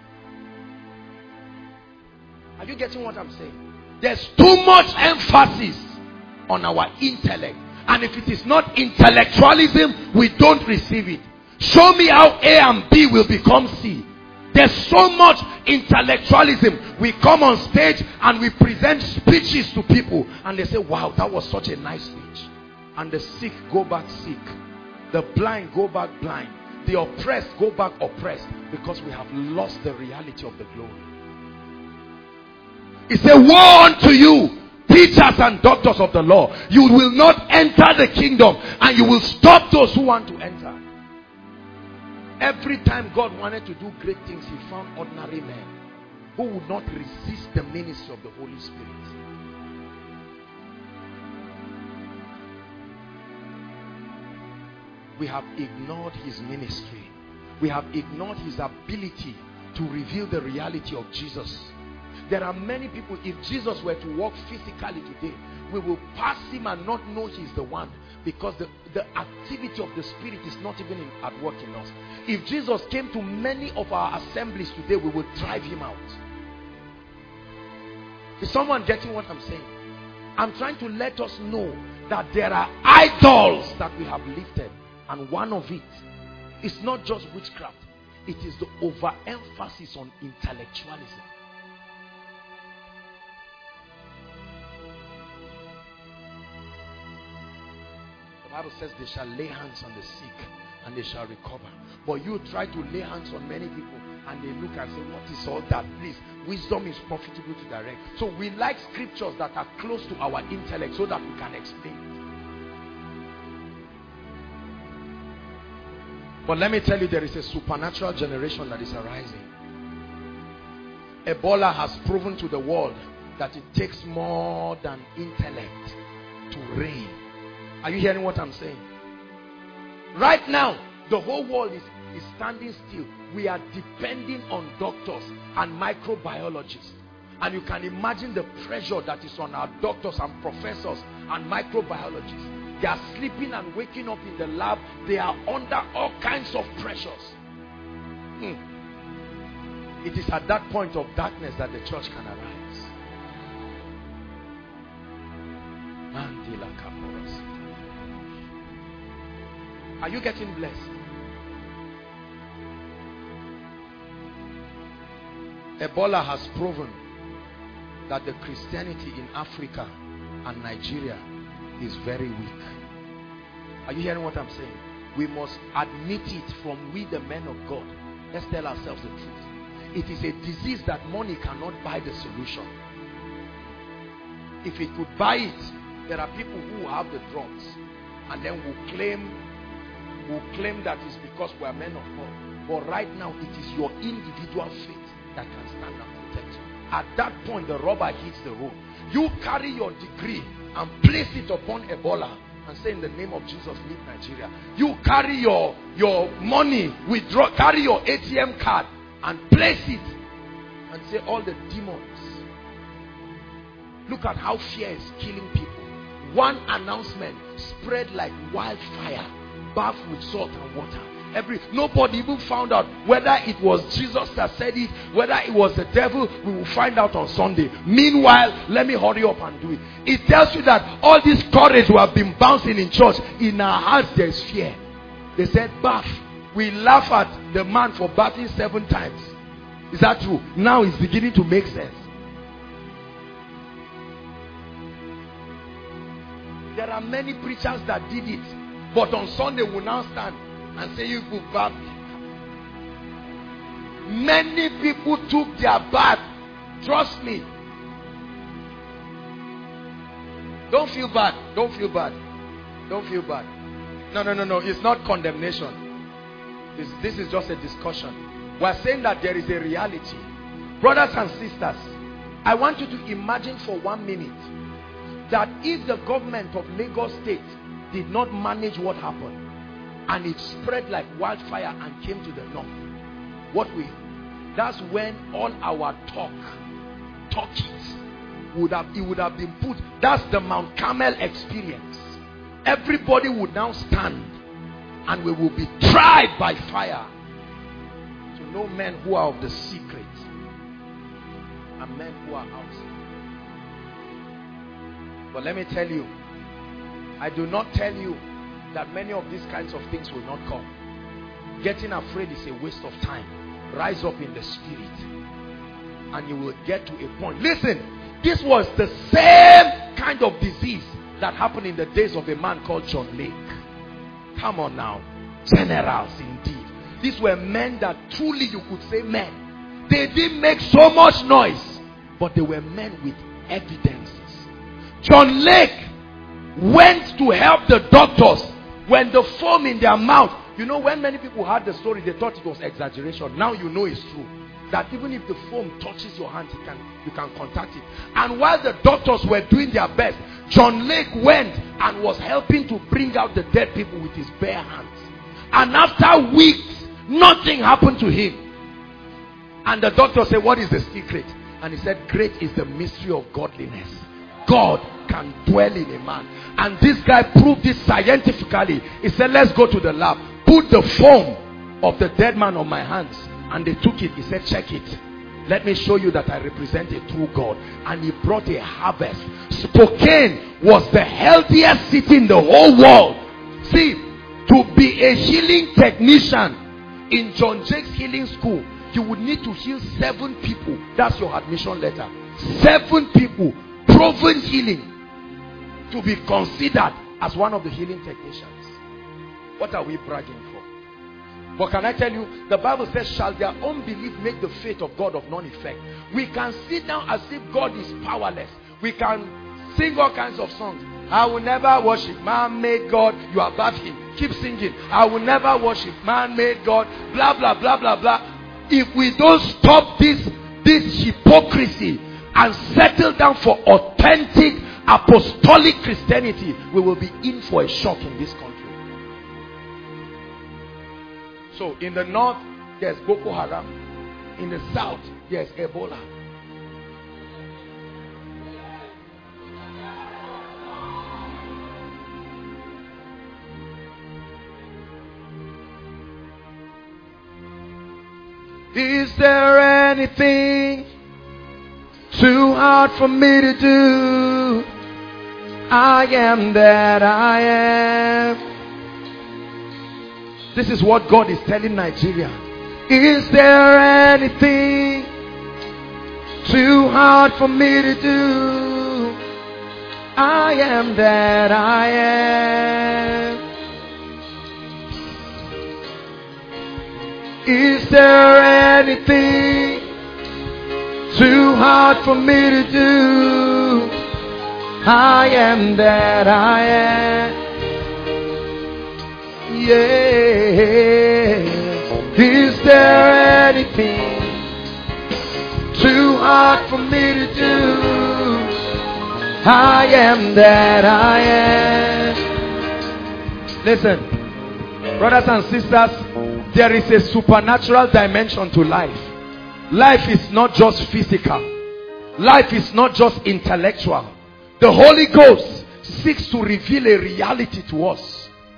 [SPEAKER 2] Are you getting what I'm saying? There's too much emphasis on our intellect. And if it is not intellectualism, we don't receive it. Show me how A and B will become C. There's so much intellectualism. We come on stage and we present speeches to people and they say, wow, that was such a nice speech. And the sick go back sick. The blind go back blind. The oppressed go back oppressed, because we have lost the reality of the glory. He said, woe unto you, teachers and doctors of the law. You will not enter the kingdom, and you will stop those who want to enter. Every time God wanted to do great things, he found ordinary men who would not resist the ministry of the Holy Spirit. We have ignored his ministry. We have ignored his ability to reveal the reality of Jesus. There are many people, if Jesus were to walk physically today, we will pass him and not know he's the one, because the activity of the Spirit is not even at work in us. If Jesus came to many of our assemblies today, we would drive him out. Is someone getting what I'm saying? I'm trying to let us know that there are idols that we have lifted, and one of it is not just witchcraft, it is the overemphasis on intellectualism. The Bible says they shall lay hands on the sick and they shall recover. But you try to lay hands on many people and they look and say, what is all that? Please, wisdom is profitable to direct. So we like scriptures that are close to our intellect so that we can explain it. But let me tell you, there is a supernatural generation that is arising. Ebola has proven to the world that it takes more than intellect to reign. Are you hearing what I'm saying? Right now, the whole world is standing still. We are depending on doctors and microbiologists. And you can imagine the pressure that is on our doctors and professors and microbiologists. They are sleeping and waking up in the lab. They are under all kinds of pressures. It is at that point of darkness that the church can arise. Are you getting blessed? Ebola has proven that the Christianity in Africa and Nigeria is very weak. Are you hearing what I'm saying? We must admit it from we the men of God. Let's tell ourselves the truth. It is a disease that money cannot buy the solution. If it could buy it, there are people who have the drugs and then will claim that it's because we are men of God. But right now, it is your individual faith that can stand and protect you. At that point, the rubber hits the road. You carry your degree and place it upon Ebola and say, in the name of Jesus, leave Nigeria. You carry your money, withdraw, carry your ATM card and place it and say, all the demons. Look at how fear is killing people. One announcement spread like wildfire. Bath with salt and water. Nobody even found out whether it was Jesus that said it, whether it was the devil. We will find out on Sunday. Meanwhile, let me hurry up and do it. It tells you that all this courage we have been bouncing in church, in our hearts there is fear. They said bath. We laugh at the man for bathing 7 times. Is that true? Now it's beginning to make sense. There are many preachers that did it, but on Sunday will now stand and say, you could bath. Many people took their bath. Trust me. Don't feel bad. Don't feel bad. Don't feel bad. No. It's not condemnation. This is just a discussion. We're saying that there is a reality. Brothers and sisters, I want you to imagine for 1 minute that if the government of Lagos State did not manage what happened and it spread like wildfire and came to the north, that's when all our talkies would have been put. That's the Mount Carmel experience. Everybody would now stand and we will be tried by fire to know men who are of the secret and men who are outside. But let me tell you, I do not tell you that many of these kinds of things will not come. getting afraid is a waste of time. Rise up in the spirit and you will get to a point. Listen, this was the same kind of disease that happened in the days of a man called John Lake. Come on now. Generals indeed. These were men that truly you could say men. They didn't make so much noise, but they were men with evidences. John Lake went to help the doctors when the foam in their mouth. You know, when many people heard the story, they thought it was exaggeration. Now you know it's true. That even if the foam touches your hand, you can contact it. And while the doctors were doing their best, John Lake went and was helping to bring out the dead people with his bare hands. And after weeks, nothing happened to him. And the doctor said, what is the secret? And he said, great is the mystery of godliness. God can dwell in a man. And this guy proved it scientifically. He said, let's go to the lab. Put the foam of the dead man on my hands. And they took it. He said, check it. Let me show you that I represent a true God. And he brought a harvest. Spokane was the healthiest city in the whole world. See, to be a healing technician in John Jake's healing school, you would need to heal 7 people. That's your admission letter. 7 people, proven healing, to be considered as one of the healing technicians. What are we bragging for? But can I tell you, the Bible says, shall their unbelief make the faith of God of none effect? We can sit down as if God is powerless. We can sing all kinds of songs. I will never worship man-made God. You are above him. Keep singing. I will never worship man-made God. Blah, blah, blah, blah, blah. If we don't stop this hypocrisy and settle down for authentic apostolic Christianity, we will be in for a shock in this country. So in the north, there's Boko Haram. In the south, there's Ebola. Is there anything too hard for me to do? I am that I am. This is what God is telling Nigeria. Is there anything too hard for me to do? I am that I am. Is there anything too hard for me to do? I am that I am. Yeah. Is there anything too hard for me to do? I am that I am. Listen, brothers and sisters, there is a supernatural dimension to life. Life is not just physical. Life is not just intellectual. The Holy Ghost seeks to reveal a reality to us.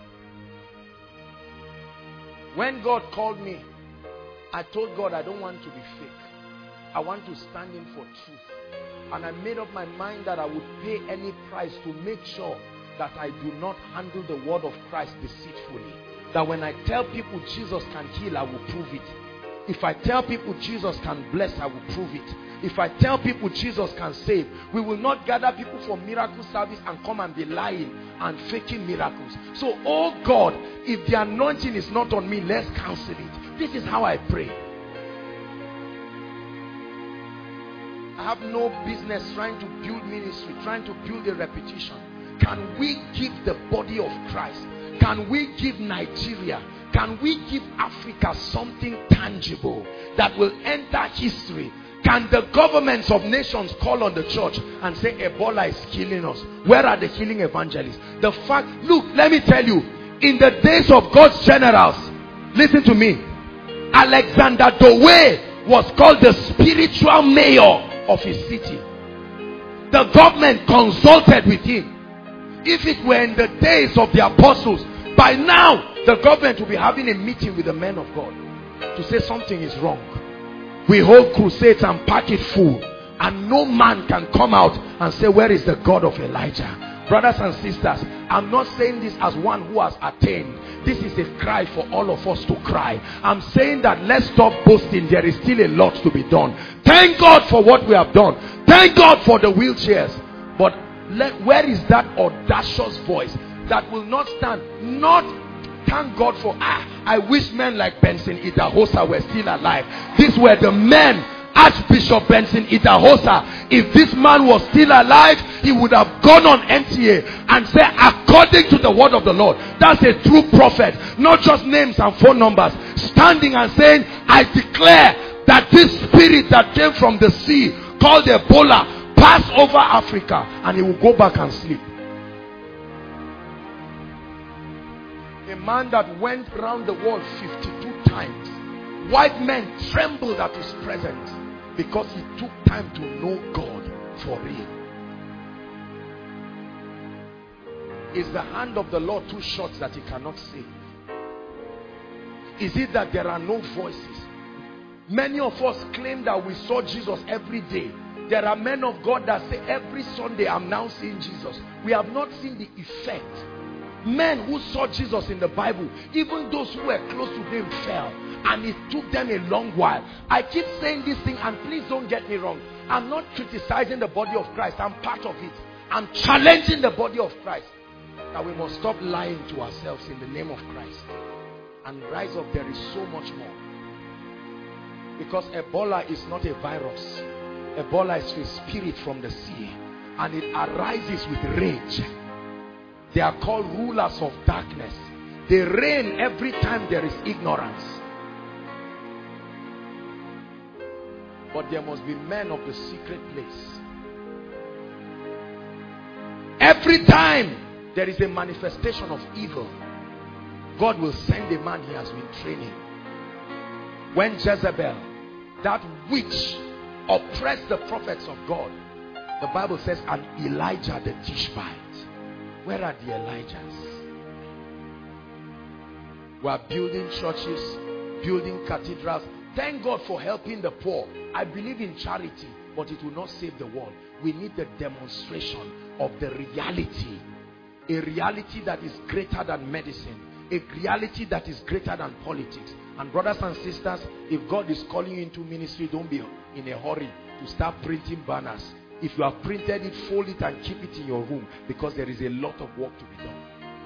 [SPEAKER 2] When God called me, I told God I don't want to be fake. I want to stand in for truth. And I made up my mind that I would pay any price to make sure that I do not handle the word of Christ deceitfully. That when I tell people Jesus can heal, I will prove it. If I tell people Jesus can bless, I will prove it. If I tell people Jesus can save, we will not gather people for miracle service and come and be lying and faking miracles. So, oh God, if the anointing is not on me, let's cancel it. This is how I pray. I have no business trying to build ministry, trying to build a reputation. Can we give the body of Christ? Can we give Nigeria? Can we give Africa something tangible that will enter history? Can the governments of nations call on the church and say Ebola is killing us? Where are the healing evangelists? The fact, look, let me tell you, in the days of God's generals, listen to me, Alexander Dowie was called the spiritual mayor of his city. The government consulted with him. If it were in the days of the apostles, by now the government will be having a meeting with the men of God to say something is wrong. We hold crusades and pack it full, and no man can come out and say, where is the God of Elijah? Brothers and sisters, I'm not saying this as one who has attained. This is a cry for all of us to cry. I'm saying that let's stop boasting. There is still a lot to be done. Thank God for what we have done. Thank God for the wheelchairs. But where is that audacious voice that will not stand? Not thank God for, I wish men like Benson Idahosa were still alive. These were the men. Archbishop Benson Idahosa, if this man was still alive, he would have gone on NTA and said, according to the word of the Lord. That's a true prophet, not just names and phone numbers. Standing and saying, I declare that this spirit that came from the sea called Ebola pass over Africa, and he will go back and sleep. A man that went around the world 52 times. White men trembled at his presence because he took time to know God for real. Is the hand of the Lord too short that he cannot save? Is it that there are no voices? Many of us claim that we saw Jesus every day. There are men of God that say every Sunday I'm now seeing Jesus. We have not seen the effect. Men who saw Jesus in the Bible, even those who were close to them fell. And it took them a long while. I keep saying this thing, and please don't get me wrong. I'm not criticizing the body of Christ. I'm part of it. I'm challenging the body of Christ that we must stop lying to ourselves in the name of Christ and rise up. There is so much more. Because Ebola is not a virus. Ebola is a spirit from the sea, and it arises with rage. They are called rulers of darkness. They reign every time there is ignorance. But there must be men of the secret place. Every time there is a manifestation of evil, God will send a man he has been training. When Jezebel, that witch, oppressed the prophets of God, the Bible says, and Elijah the Tishbite. Where are the Elijahs? We are building churches, building cathedrals. Thank God for helping the poor. I believe in charity, but it will not save the world. We need the demonstration of the reality. A reality that is greater than medicine. A reality that is greater than politics. And brothers and sisters, if God is calling you into ministry, don't be in a hurry to start printing banners. If you have printed it, fold it and keep it in your room, because there is a lot of work to be done.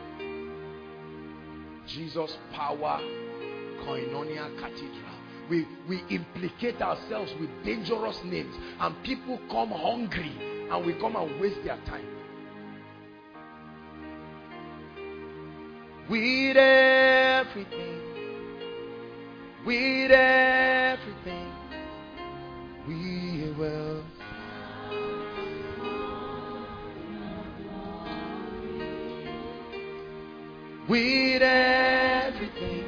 [SPEAKER 2] Jesus Power Koinonia Cathedral. We implicate ourselves with dangerous names, and people come hungry, and we come and waste their time. With everything, we will. With everything,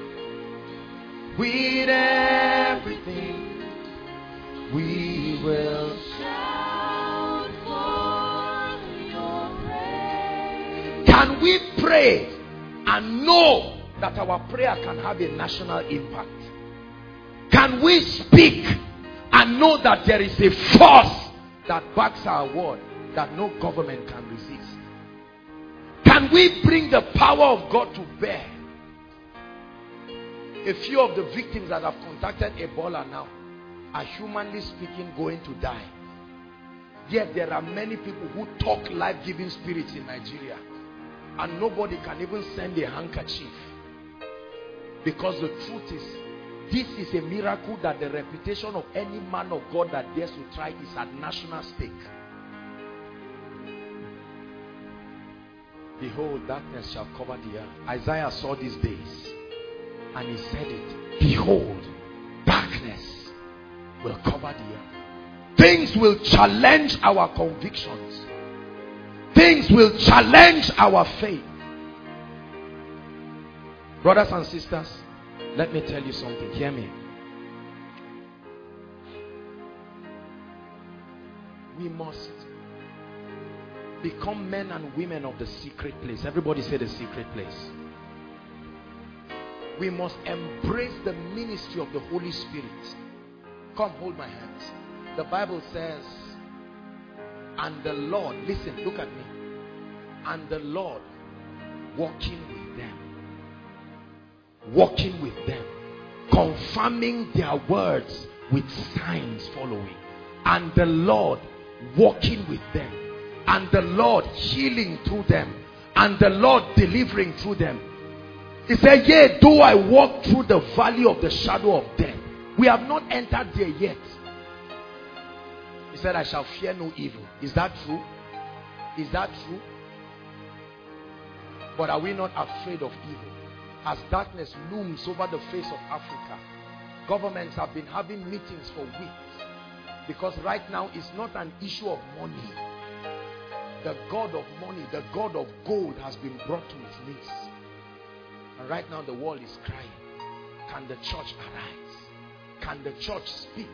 [SPEAKER 2] we will shout for your praise. Can we pray and know that our prayer can have a national impact? Can we speak and know that there is a force that backs our word that no government can resist? Can we bring the power of God to bear? A few of the victims that have contacted Ebola now are, humanly speaking, going to die. Yet there are many people who talk life-giving spirits in Nigeria, and nobody can even send a handkerchief. Because the truth is, this is a miracle that the reputation of any man of God that dares to try is at national stake. Behold, darkness shall cover the earth. Isaiah saw these days, and he said it. Behold, darkness will cover the earth. Things will challenge our convictions. Things will challenge our faith. Brothers and sisters, let me tell you something. Hear me. We must become men and women of the secret place. Everybody say the secret place. We must embrace the ministry of the Holy Spirit. Come, hold my hands. The Bible says, and the Lord, listen, look at me. And the Lord walking with them. Walking with them. Confirming their words with signs following. And the Lord walking with them. And the Lord healing through them. And the Lord delivering through them. He said, yea, though I walk through the valley of the shadow of death. We have not entered there yet. He said, I shall fear no evil. Is that true? Is that true? But are we not afraid of evil? As darkness looms over the face of Africa, governments have been having meetings for weeks. Because right now it's not an issue of money. The God of money, the God of gold has been brought to his knees. And right now the world is crying. Can the church arise? Can the church speak?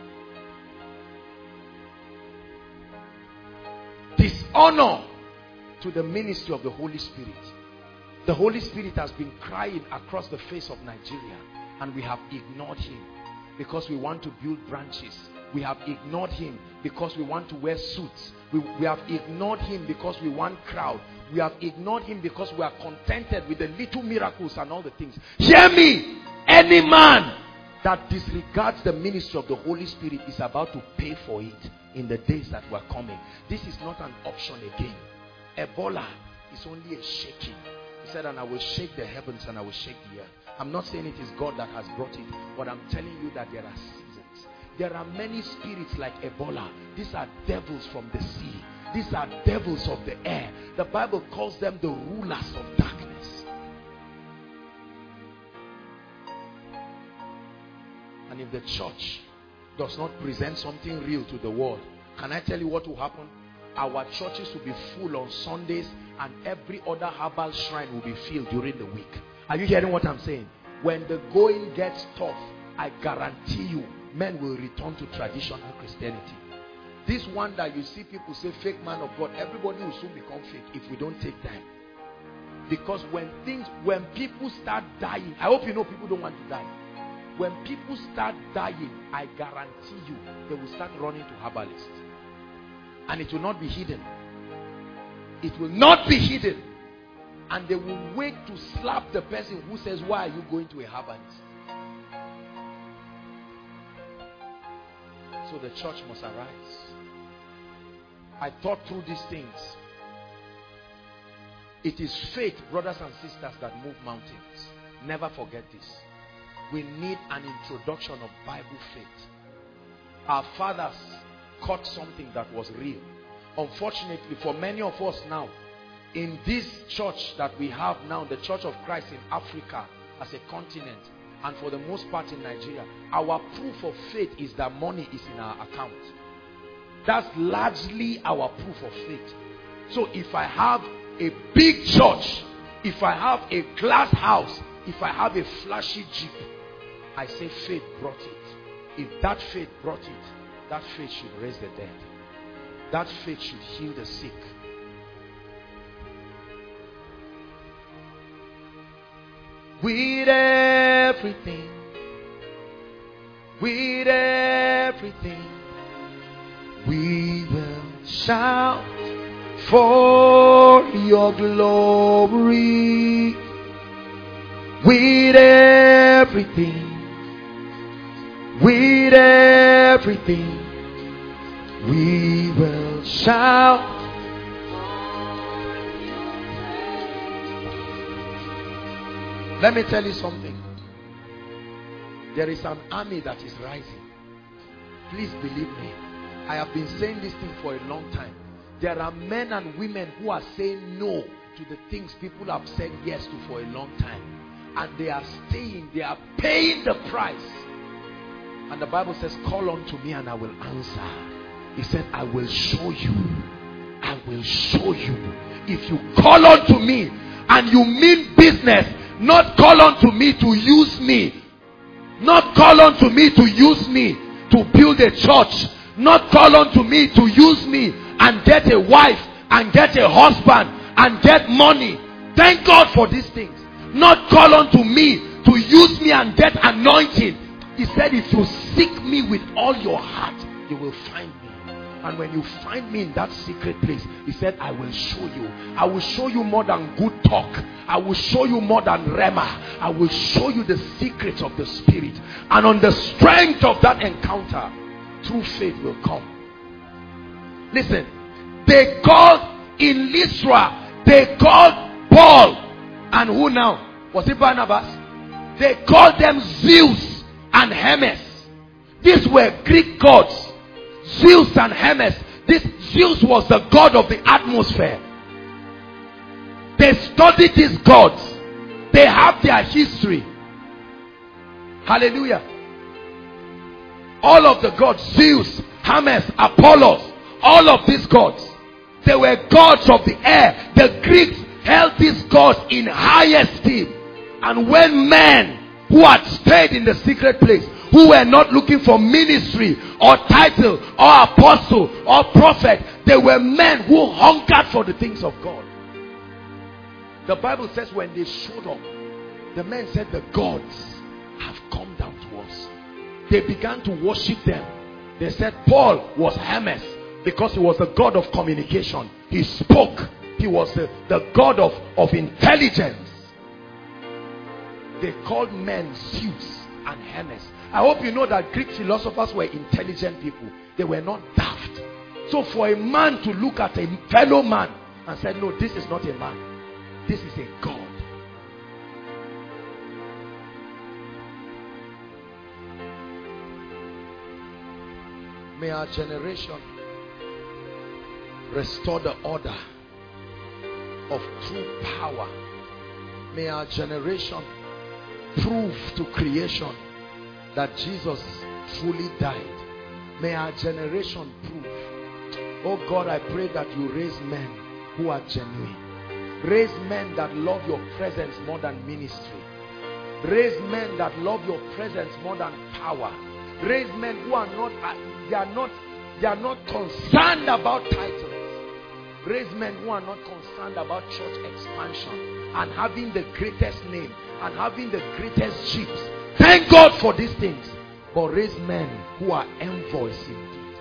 [SPEAKER 2] Dishonor to the ministry of the Holy Spirit. The Holy Spirit has been crying across the face of Nigeria, and we have ignored him because we want to build branches. We have ignored him because we want to wear suits. We have ignored him because we want crowd. We have ignored him because we are contented with the little miracles and all the things. Hear me! Any man that disregards the ministry of the Holy Spirit is about to pay for it in the days that were coming. This is not an option again. Ebola is only a shaking. He said, and I will shake the heavens and I will shake the earth. I'm not saying it is God that has brought it, but I'm telling you that there are seasons. There are many spirits like Ebola. These are devils from the sea. These are devils of the air. The Bible calls them the rulers of darkness. And if the church does not present something real to the world, can I tell you what will happen? Our churches will be full on Sundays, and every other herbal shrine will be filled during the week. Are you hearing what I'm saying? When the going gets tough, I guarantee you, men will return to traditional Christianity. This one that you see people say fake man of God, everybody will soon become fake if we don't take time. Because when people start dying, I hope you know people don't want to die. When people start dying, I guarantee you, they will start running to herbalists. And it will not be hidden. It will not be hidden. And they will wait to slap the person who says, why are you going to a herbalist? So the church must arise. I thought through these things. It is faith, brothers and sisters, that move mountains. Never forget this. We need an introduction of Bible faith. Our fathers caught something that was real. Unfortunately, for many of us now, in this church that we have now, the Church of Christ in Africa as a continent, and for the most part in Nigeria, our proof of faith is that money is in our account. That's largely our proof of faith. So if I have a big church, if I have a glass house, if I have a flashy jeep, I say faith brought it. If that faith brought it, that faith should raise the dead. That faith should heal the sick. With everything, we will shout for your glory. With everything, we will shout. Let me tell you something. There is an army that is rising. Please believe me. I have been saying this thing for a long time. There are men and women who are saying no to the things people have said yes to for a long time. And they are staying, they are paying the price. And the Bible says, call unto me and I will answer. He said, I will show you. I will show you. If you call unto me and you mean business, not call unto me to use me. Not call unto me to use me to build a church. Not call unto me to use me and get a wife and get a husband and get money. Thank God for these things. Not call unto me to use me and get anointing. He said, if you seek me with all your heart, you will find me. And when you find me in that secret place, he said, I will show you. I will show you more than good talk. I will show you more than rhema. I will show you the secrets of the Spirit. And on the strength of that encounter, true faith will come. Listen, they called in Lystra, they called Paul. And who now? Was it Barnabas? They called them Zeus and Hermes. These were Greek gods. Zeus and Hermes. This Zeus was the god of the atmosphere. They studied these gods. They have their history. Hallelujah. All of the gods, Zeus, Hermes, Apollos, all of these gods, they were gods of the air. The Greeks held these gods in high esteem. And when men who had stayed in the secret place, who were not looking for ministry or title or apostle or prophet, they were men who hungered for the things of God. The Bible says when they showed up, the men said, the gods have come down to us. They began to worship them. They said Paul was Hermes because he was the god of communication. He spoke. He was the god of intelligence. They called men Zeus and Hermes. I hope you know that Greek philosophers were intelligent people. They were not daft. So for a man to look at a fellow man and say, no, this is not a man. This is a god. May our generation restore the order of true power. May our generation prove to creation that Jesus truly died. May our generation prove. Oh God, I pray that you raise men who are genuine. Raise men that love your presence more than ministry. Raise men that love your presence more than power. Raise men who are not, they are not concerned about titles. Raise men who are not concerned about church expansion and having the greatest name and having the greatest chips. Thank God for these things. But raise men who are envoys indeed.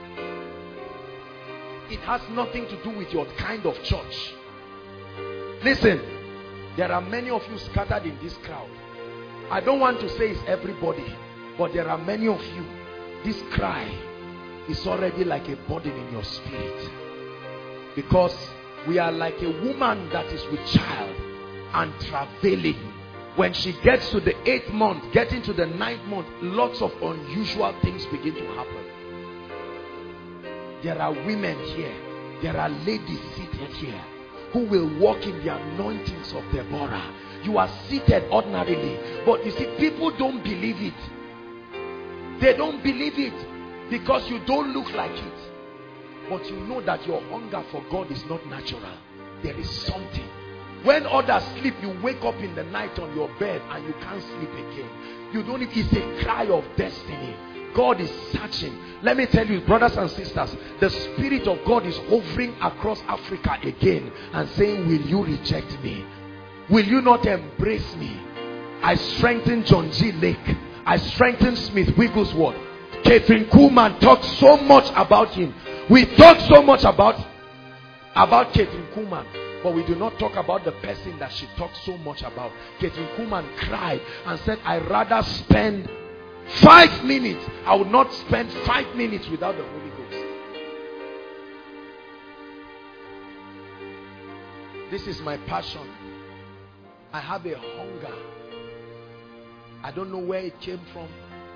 [SPEAKER 2] It has nothing to do with your kind of church. Listen, there are many of you scattered in this crowd. I don't want to say it's everybody, but there are many of you. This cry is already like a burden in your spirit. Because we are like a woman that is with child and travailing. When she gets to the 8th month, getting to the 9th month, lots of unusual things begin to happen. There are women here. There are ladies seated here who will walk in the anointings of Deborah. You are seated ordinarily, but you see, people don't believe it. They don't believe it because you don't look like it. But you know that your hunger for God is not natural. There is something. When others sleep, you wake up in the night on your bed and you can't sleep again. You don't. It's a cry of destiny. God is searching. Let me tell you, brothers and sisters, the Spirit of God is hovering across Africa again and saying, will you reject me? Will you not embrace me? I strengthened John G. Lake. I strengthened Smith Wigglesworth. Catherine Kuhlman talked so much about him. We talk so much about Catherine Kuhlman, but we do not talk about the person that she talked so much about. Catherine Kuhlman cried and said, I'd rather spend 5 minutes. I would not spend 5 minutes without the Holy Ghost. This is my passion. I have a hunger. I don't know where it came from.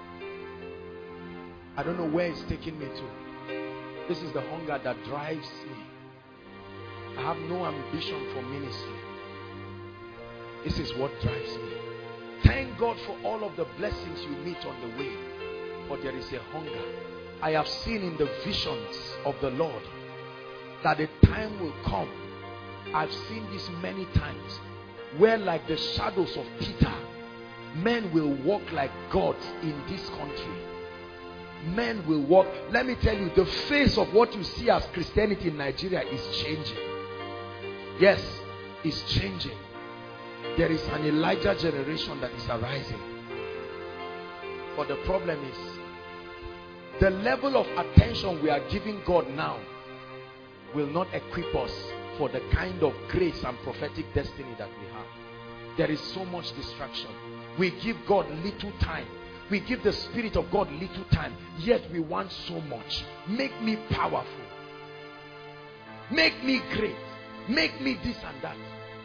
[SPEAKER 2] I don't know where it's taking me to. This is the hunger that drives me. I have no ambition for ministry. This is what drives me. Thank God for all of the blessings you meet on the way. But there is a hunger. I have seen in the visions of the Lord that a time will come. I've seen this many times, where like the shadows of Peter, men will walk like gods in this country. Men will walk. Let me tell you, the face of what you see as Christianity in Nigeria is changing. Yes, it's changing. There is an Elijah generation that is arising. But the problem is, The level of attention we are giving God now will not equip us for the kind of grace and prophetic destiny that we have. There is so much distraction. We give God little time. We give the Spirit of God little time, yet we want so much. Make me powerful. Make me great. Make me this and that.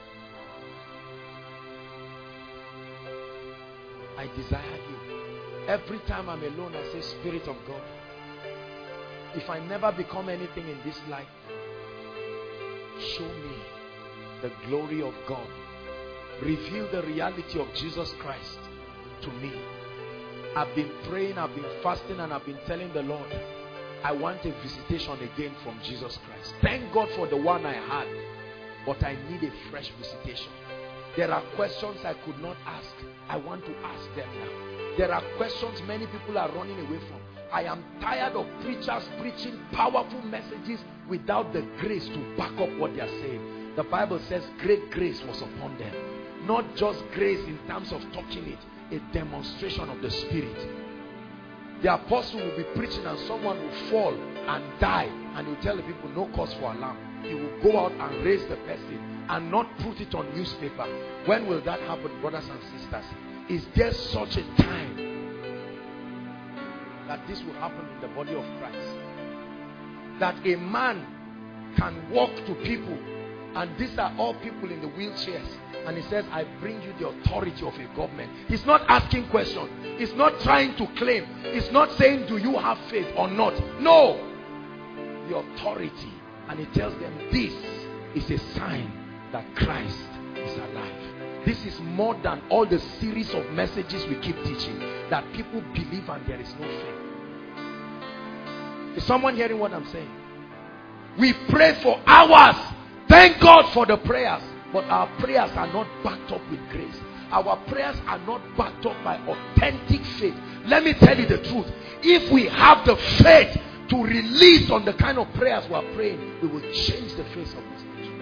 [SPEAKER 2] I desire you. Every time I'm alone, I say, Spirit of God, if I never become anything in this life, show me the glory of God. Reveal the reality of Jesus Christ to me. I've been praying, I've been fasting, and I've been telling the Lord, I want a visitation again from Jesus Christ. Thank God for the one I had, but I need a fresh visitation. There are questions I could not ask. I want to ask them now. There are questions many people are running away from. I am tired of preachers preaching powerful messages without the grace to back up what they are saying. The Bible says great grace was upon them. Not just grace in terms of talking it, a demonstration of the Spirit. The apostle will be preaching and someone will fall and die, and he will tell the people, no cause for alarm. He will go out and raise the person and not put it on newspaper. When will that happen, brothers and sisters? Is there such a time that this will happen in the body of Christ? That a man can walk to people, and these are all people in the wheelchairs, and he says, I bring you the authority of a government. He's not asking questions. He's not trying to claim. He's not saying, do you have faith or not? No. The authority. And he tells them, this is a sign that Christ is alive. This is more than all the series of messages we keep teaching, that people believe and there is no faith. Is someone hearing what I'm saying? We pray for hours. Thank God for the prayers. But our prayers are not backed up with grace. Our prayers are not backed up by authentic faith. Let me tell you the truth. If we have the faith to release on the kind of prayers we are praying, we will change the face of this nation.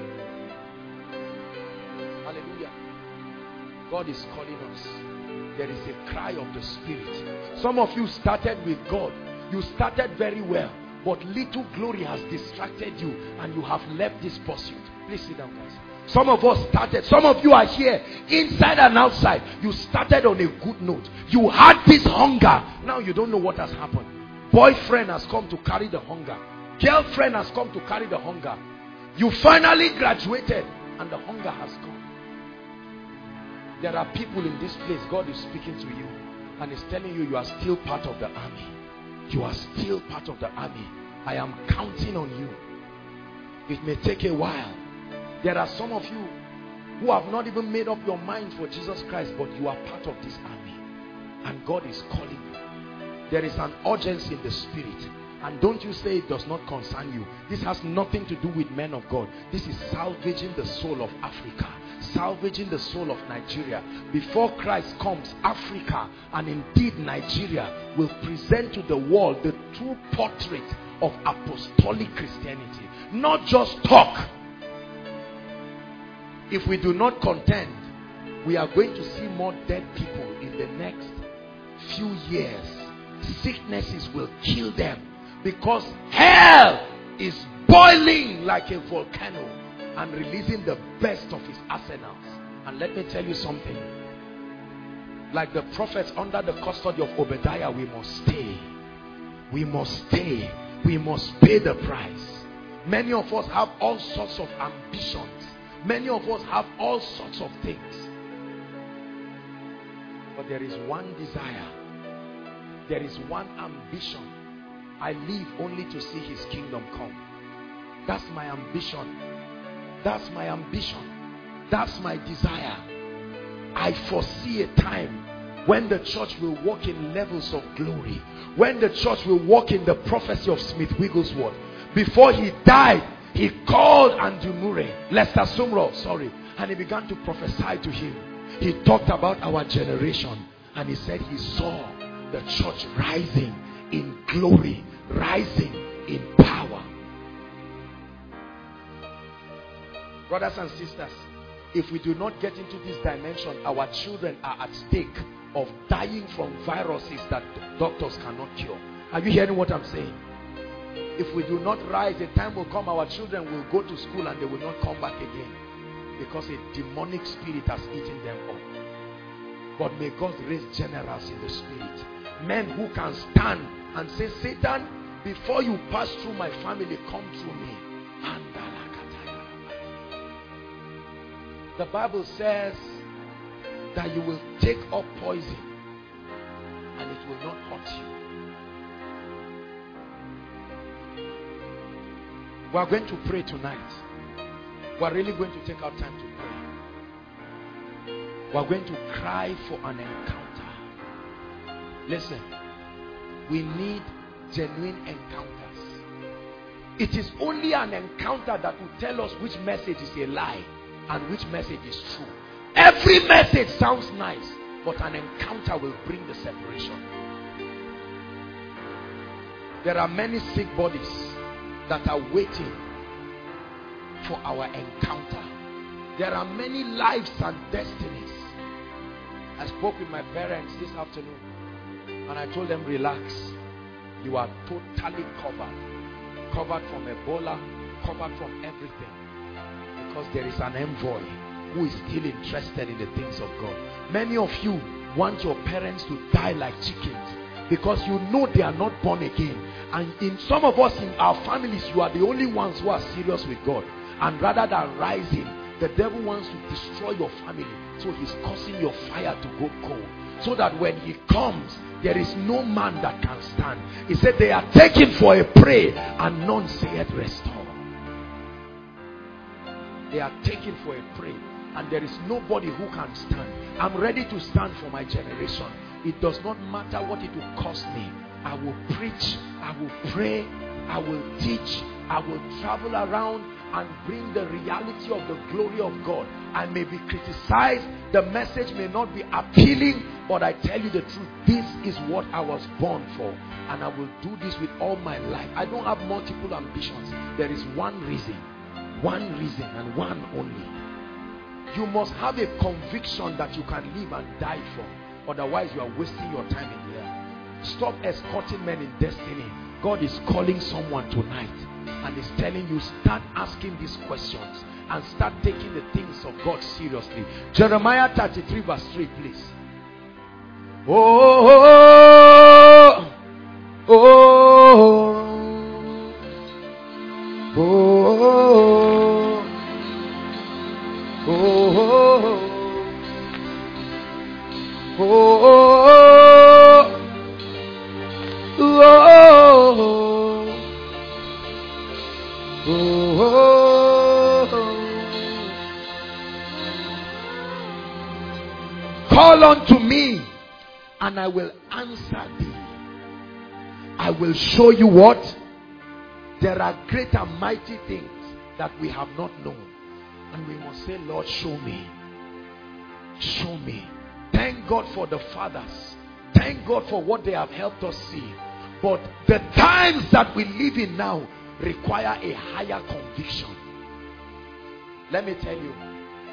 [SPEAKER 2] Hallelujah. God is calling us. There is a cry of the Spirit. Some of you started with God. You started very well, but little glory has distracted you and you have left this pursuit. Please sit down, guys. Some of us started, some of you are here, inside and outside. You started on a good note. You had this hunger. Now you don't know what has happened. Boyfriend has come to carry the hunger. Girlfriend has come to carry the hunger. You finally graduated and the hunger has gone. There are people in this place, God is speaking to you and is telling you, you are still part of the army. You are still part of the army. I am counting on you. It may take a while. There are some of you who have not even made up your mind for Jesus Christ, but you are part of this army. And God is calling you. There is an urgency in the Spirit. And don't you say it does not concern you. This has nothing to do with men of God. This is salvaging the soul of Africa. Salvaging the soul of Nigeria. Before Christ comes, Africa and indeed Nigeria will present to the world the true portrait of apostolic Christianity. Not just talk. If we do not contend, we are going to see more dead people in the next few years. Sicknesses will kill them because hell is boiling like a volcano and releasing the best of his arsenals. And let me tell you something. Like the prophets under the custody of Obadiah, we must stay. We must stay. We must pay the price. Many of us have all sorts of ambitions. Many of us have all sorts of things. But there is one desire. There is one ambition. I live only to see his kingdom come. That's my ambition. That's my ambition. That's my desire. I foresee a time when the church will walk in levels of glory. When the church will walk in the prophecy of Smith Wigglesworth. Before he died, he called Andrew Murray, Lester Sumrall, and he began to prophesy to him. He talked about our generation and he said he saw the church rising in glory, rising in power. Brothers and sisters, if we do not get into this dimension, our children are at stake of dying from viruses that doctors cannot cure. Are you hearing what I'm saying? If we do not rise, a time will come our children will go to school and they will not come back again. Because a demonic spirit has eaten them up. But may God raise generals in the spirit. Men who can stand and say, Satan, before you pass through my family, come through me. The Bible says that you will take up poison and it will not hurt you. We are going to pray tonight. We are really going to take our time to pray. We are going to cry for an encounter. Listen, we need genuine encounters. It is only an encounter that will tell us which message is a lie and which message is true. Every message sounds nice, but an encounter will bring the separation. There are many sick bodies that are waiting for our encounter. There are many lives and destinies. I spoke with my parents this afternoon and I told them, relax. You are totally covered. Covered from Ebola, covered from everything. Because there is an envoy who is still interested in the things of God. Many of you want your parents to die like chickens because you know they are not born again. And in some of us in our families, you are the only ones who are serious with God. And rather than rising, the devil wants to destroy your family. So he's causing your fire to go cold. So that when he comes, there is no man that can stand. He said they are taken for a prey and none saith restore. They are taken for a prey and there is nobody who can stand. I'm ready to stand for my generation. It does not matter what it will cost me. I will preach, I will pray, I will teach, I will travel around and bring the reality of the glory of God. I may be criticized, the message may not be appealing, but I tell you the truth, this is what I was born for, and I will do this with all my life. I don't have multiple ambitions. There is one reason and one only. You must have a conviction that you can live and die for, otherwise you are wasting your time in the air. Stop escorting men in destiny. God is calling someone tonight and is telling you, start asking these questions and start taking the things of God seriously. Jeremiah 33 verse 3, please. Oh, oh, oh, oh, oh, oh, call unto me and I will answer thee. I will show you what? There are great and mighty things that we have not known. And we must say, Lord, show me. Show me. Thank God for the fathers. Thank God for what they have helped us see. But the times that we live in now require a higher conviction. Let me tell you,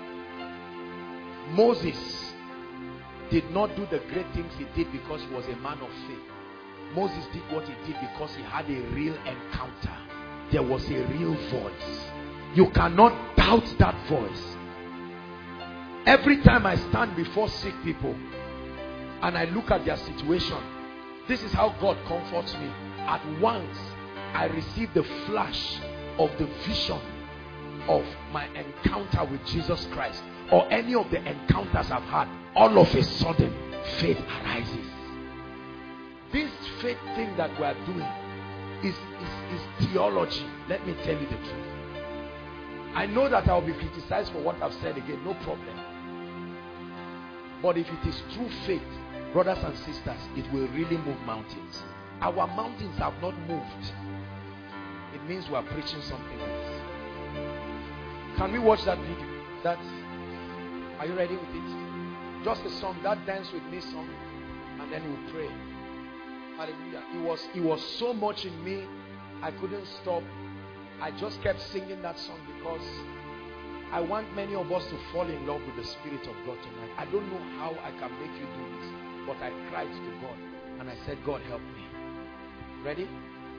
[SPEAKER 2] Moses did not do the great things he did because he was a man of faith. Moses did what he did because he had a real encounter. There was a real voice. You cannot doubt that voice. Every time I stand before sick people and I look at their situation, this is how God comforts me. At once, I receive the flash of the vision of my encounter with Jesus Christ, or any of the encounters I've had. All of a sudden, faith arises. This faith thing that we are doing is theology. Let me tell you the truth. I know that I'll be criticized for what I've said again, no problem. But if it is true faith, brothers and sisters, it will really move mountains. Our mountains have not moved. It means we are preaching something else. Can we watch that video? Are you ready with it? Just a song, that Dance With Me song, and then we'll pray. Hallelujah. It was so much in me, I couldn't stop. I just kept singing that song because I want many of us to fall in love with the Spirit of God tonight. I don't know how I can make you do this, but I cried to God and I said, God, help me. Ready?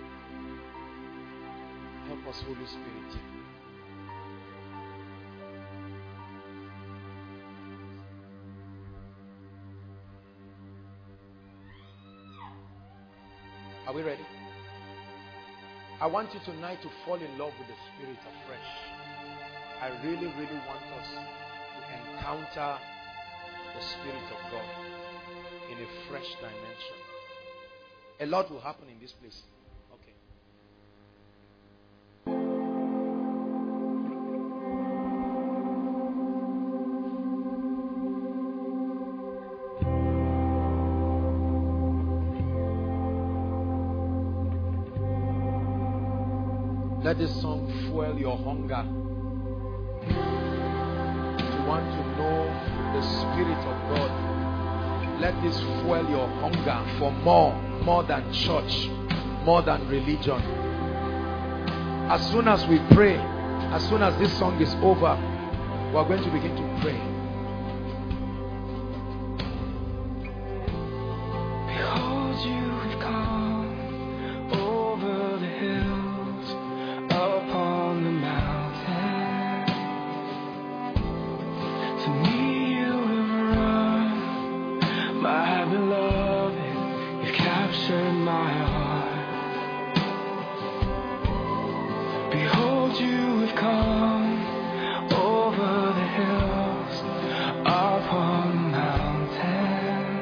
[SPEAKER 2] Help us, Holy Spirit. Are we ready? I want you tonight to fall in love with the Spirit afresh. I really, really want us to encounter the Spirit of God in a fresh dimension. A lot will happen in this place. Okay. Let this song fuel your hunger to want to know the Spirit of God. Let this fuel your hunger for more than church, more than religion. As soon as we pray, as soon as this song is over, we are going to begin to pray.
[SPEAKER 3] Behold, you have come over the hills, upon the mountain. To me you have run, my beloved, you've captured my heart. Behold, you have come over the hills, upon the mountain.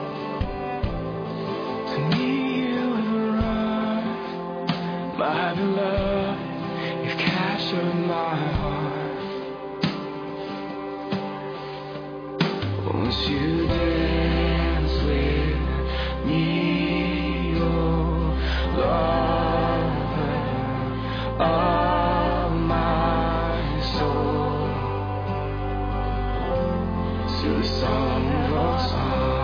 [SPEAKER 3] To me you have run, my beloved, you've captured my heart. Won't you dance with me, oh lover of my soul, to the song of our song.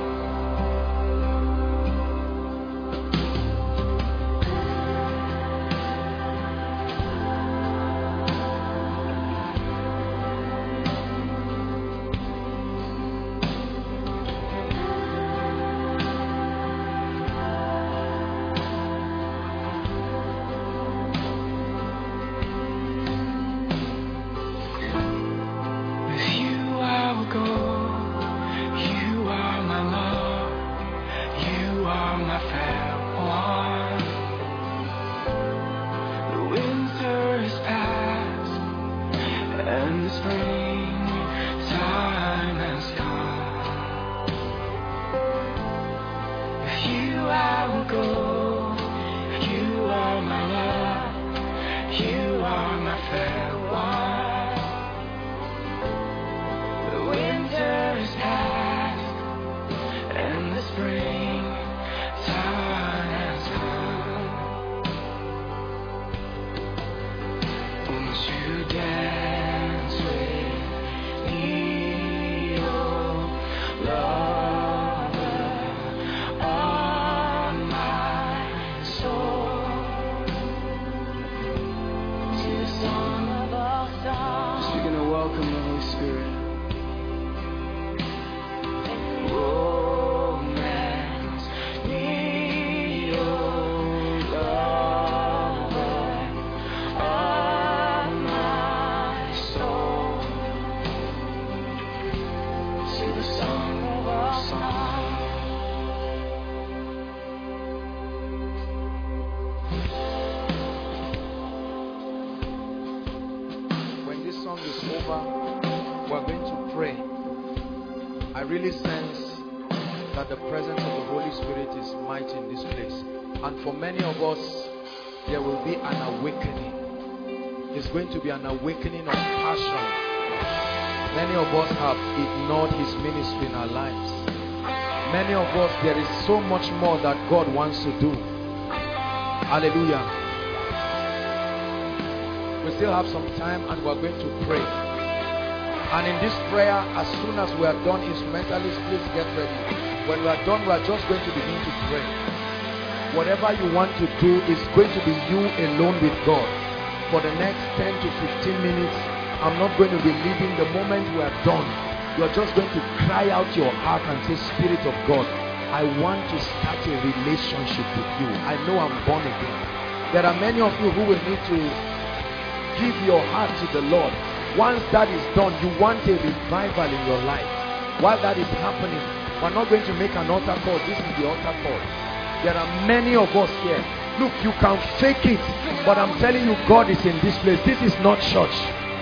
[SPEAKER 3] With you I will go, you are my love, you are my fair one. The winter is past, and the spring time has come. With you I will go, you are my love, you are my fair one. The winter is past, and the spring time has come. Won't you dance with me, oh lover of my soul, to the song of our song. So you're gonna welcome the Holy Spirit. Romance me, oh lover of my soul, to the song of our song.
[SPEAKER 2] When this song is over, we're going to pray. I really sense that the presence of the Holy Spirit is mighty in this place. And for many of us, there will be an awakening. It's going to be an awakening of passion. Many of us have ignored His ministry in our lives. Many of us, there is so much more that God wants to do. Hallelujah. We still have some time and we're going to pray. And in this prayer, as soon as we are done, instrumentalists, please get ready. When we are done, we are just going to begin to pray. Whatever you want to do is going to be you alone with God. For the next 10 to 15 minutes, I'm not going to be leaving. The moment we are done, you're just going to cry out your heart and say, Spirit of God, I want to start a relationship with you. I know I'm born again. There are many of you who will need to give your heart to the Lord. Once that is done, you want a revival in your life. While that is happening, we're not going to make an altar call. This is the altar call. There are many of us here. Look, you can fake it, but I'm telling you, God is in this place. This is not church.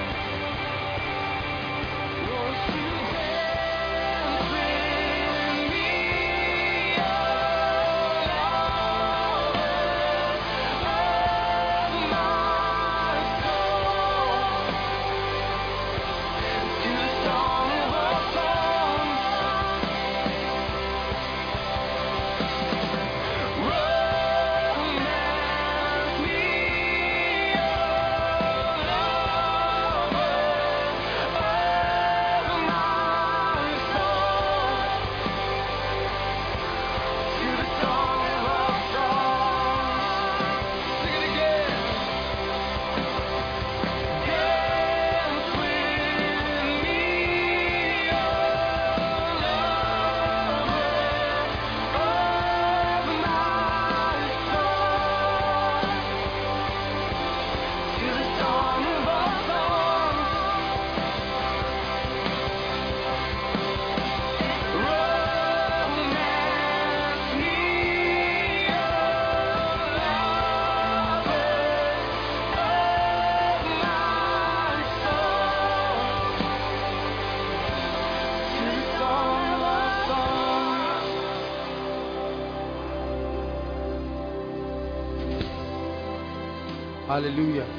[SPEAKER 2] Hallelujah.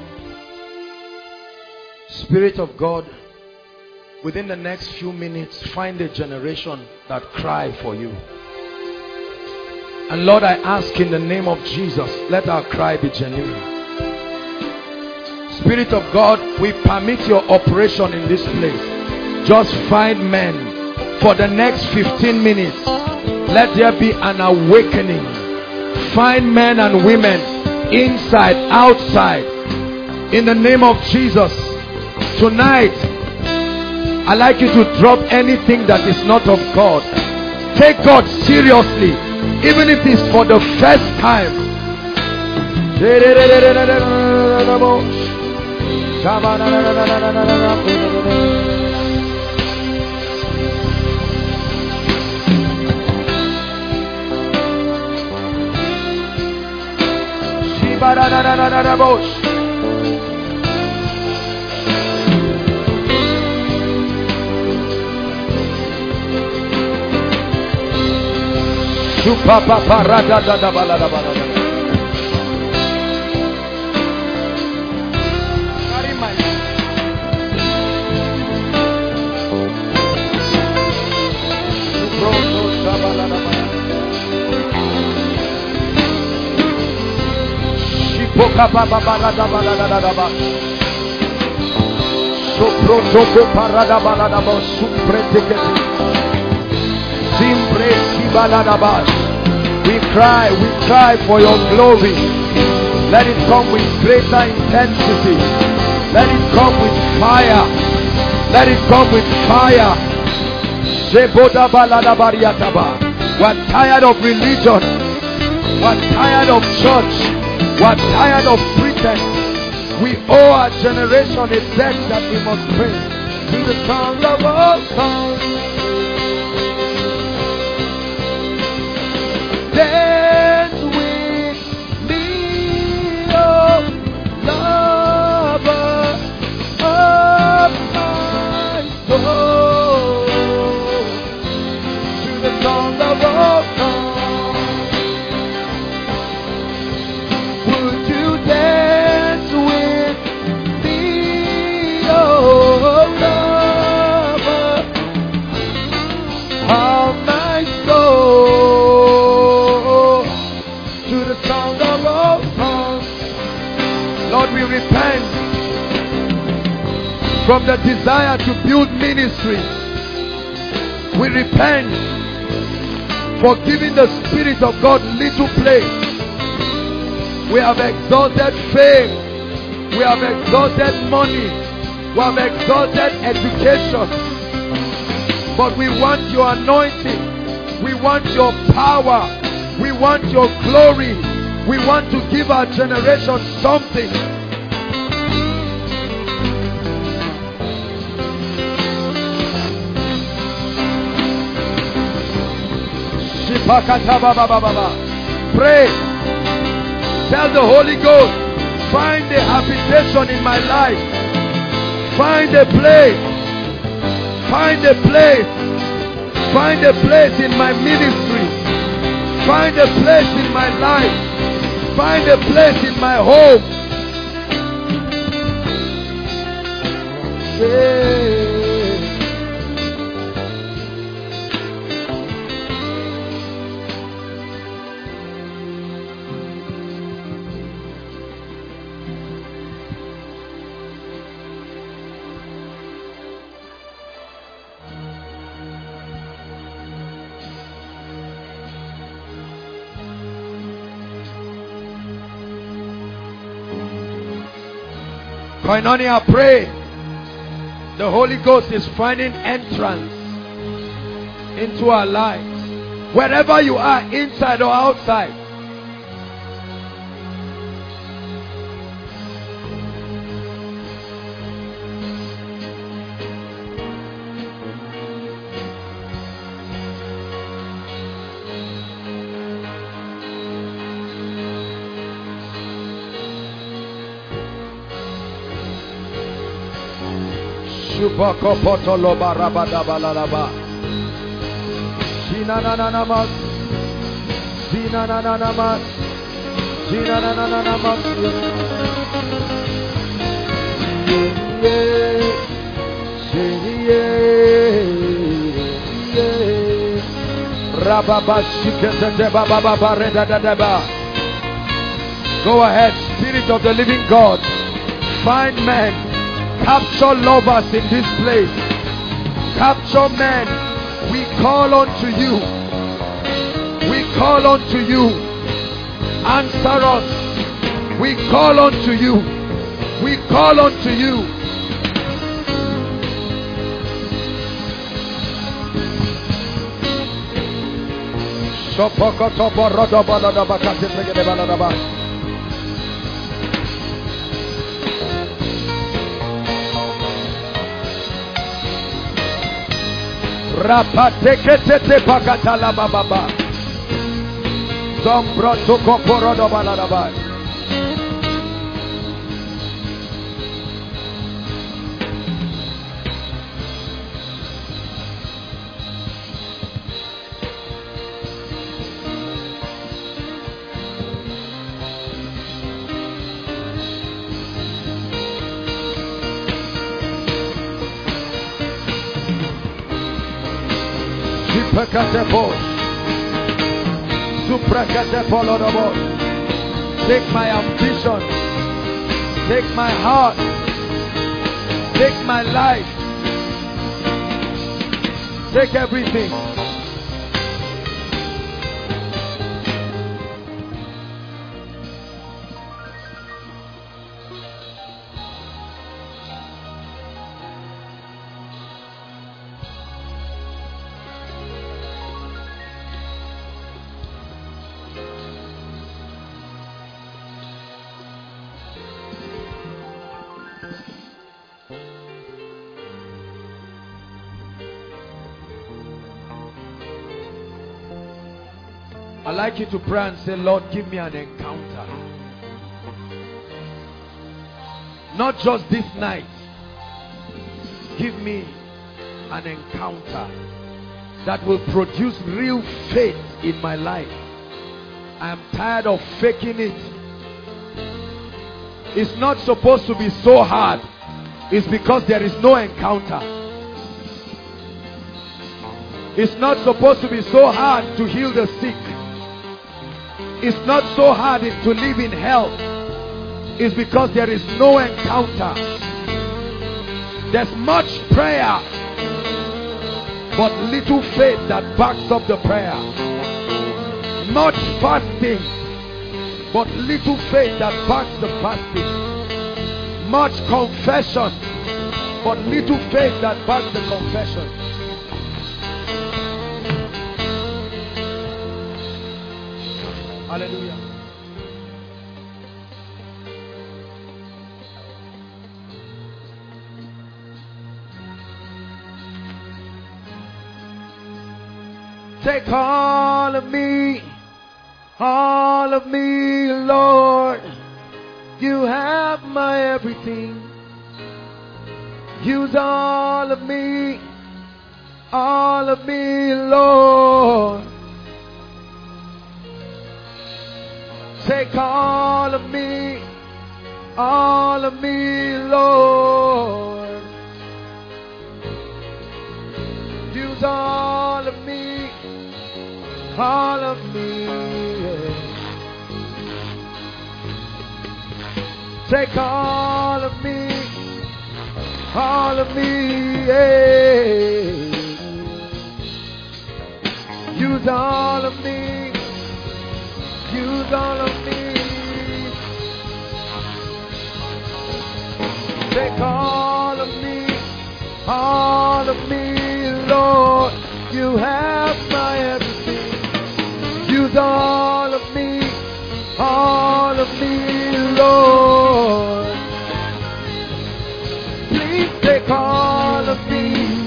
[SPEAKER 2] Spirit of God, within the next few minutes, find a generation that cry for you. And Lord, I ask in the name of Jesus, let our cry be genuine. Spirit of God, we permit your operation in this place. Just find men for the next 15 minutes. Let there be an awakening. Find men and women inside, outside, in the name of Jesus. Tonight, I'd like you to drop anything that is not of God. Take God seriously, even if it's for the first time. We cry for your glory. Let it come with greater intensity. Let it come with fire. Let it come with fire. We're tired of religion. We're tired of church. We're tired of pretense. We owe our generation a debt that we must pay. To the sound of all songs, dance with me, oh lover of my soul. To the sound of all songs. Repent from the desire to build ministry. We repent for giving the Spirit of God little place. We have exalted fame. We have exalted money. We have exalted education. But we want your anointing. We want your power. We want your glory. We want to give our generation something. Pray. Tell the Holy Ghost, find a habitation in my life. Find a place. Find a place. Find a place in my ministry. Find a place in my life. Find a place in my home. Koinonia, pray. The Holy Ghost is finding entrance into our lives. Wherever you are, inside or outside. Go ahead, Spirit of the living God, find men. Capture lovers in this place. Capture men. We call unto you. We call unto you. Answer us. We call unto you. We call unto you. Rapatekete pakatala baba. Zombro toko porodo balaba. Take my ambition, take my heart, take my life, take everything. I'd like you to pray and say, Lord, give me an encounter. Not just this night. Give me an encounter that will produce real faith in my life. I am tired of faking it. It's not supposed to be so hard. It's because there is no encounter. It's not supposed to be so hard to heal the sick. It's not so hard to live in health. It's because there is no encounter. There's much prayer, but little faith that backs up the prayer. Much fasting, but little faith that backs the fasting. Much confession, but little faith that backs the confession. Hallelujah. Take all of me, Lord. You have my everything. Use all of me, Lord. Take all of me, Lord. Use all of me, yeah. Take all of me, yeah. Use all of me, Take all of me, Lord. You have my everything. Use all of me, Lord. Please take all of me,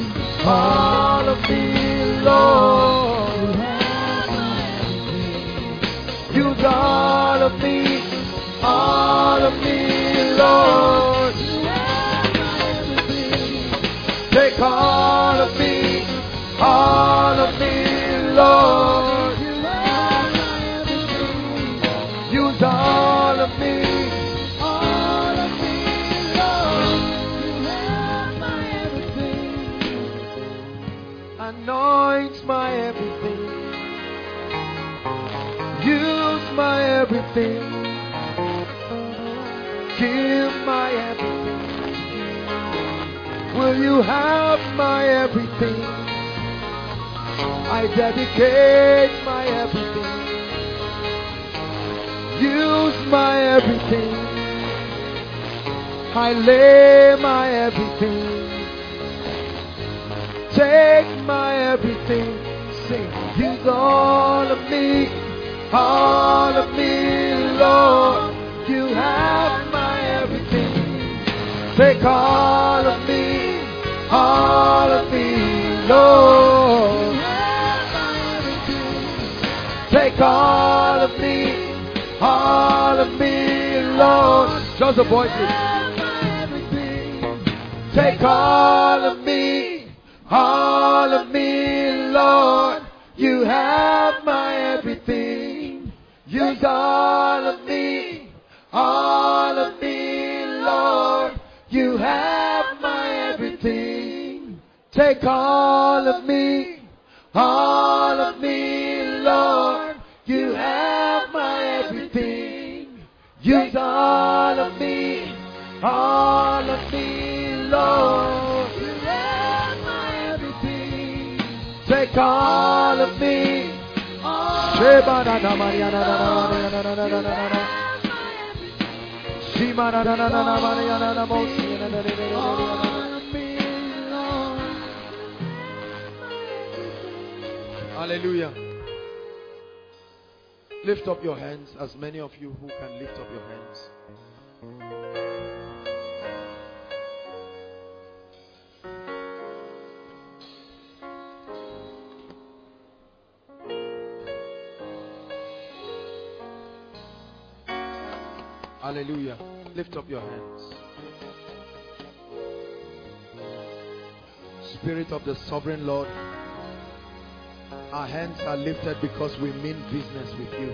[SPEAKER 2] Lord. Use all of me, Lord. Take all of me, Lord. Use all of me, Lord. Anoint my everything. Use my everything. Give my everything. Will you have my everything? I dedicate my everything. Use my everything. I lay my everything. Take my everything. Sing. Use all of me, Lord. You have my everything. Take all of me, Lord. Take all of me, Lord. Just the voices. Take all of me, Lord. You have my everything. Use all of me, Lord. You have my everything. Take all of me, Lord. You have my everything. Use all of me, Lord. You have my everything. Take all of me. Hallelujah. Lift up your hands, as many of you who can lift up your hands. Hallelujah. Lift up your hands. Spirit of the sovereign Lord, our hands are lifted because we mean business with you.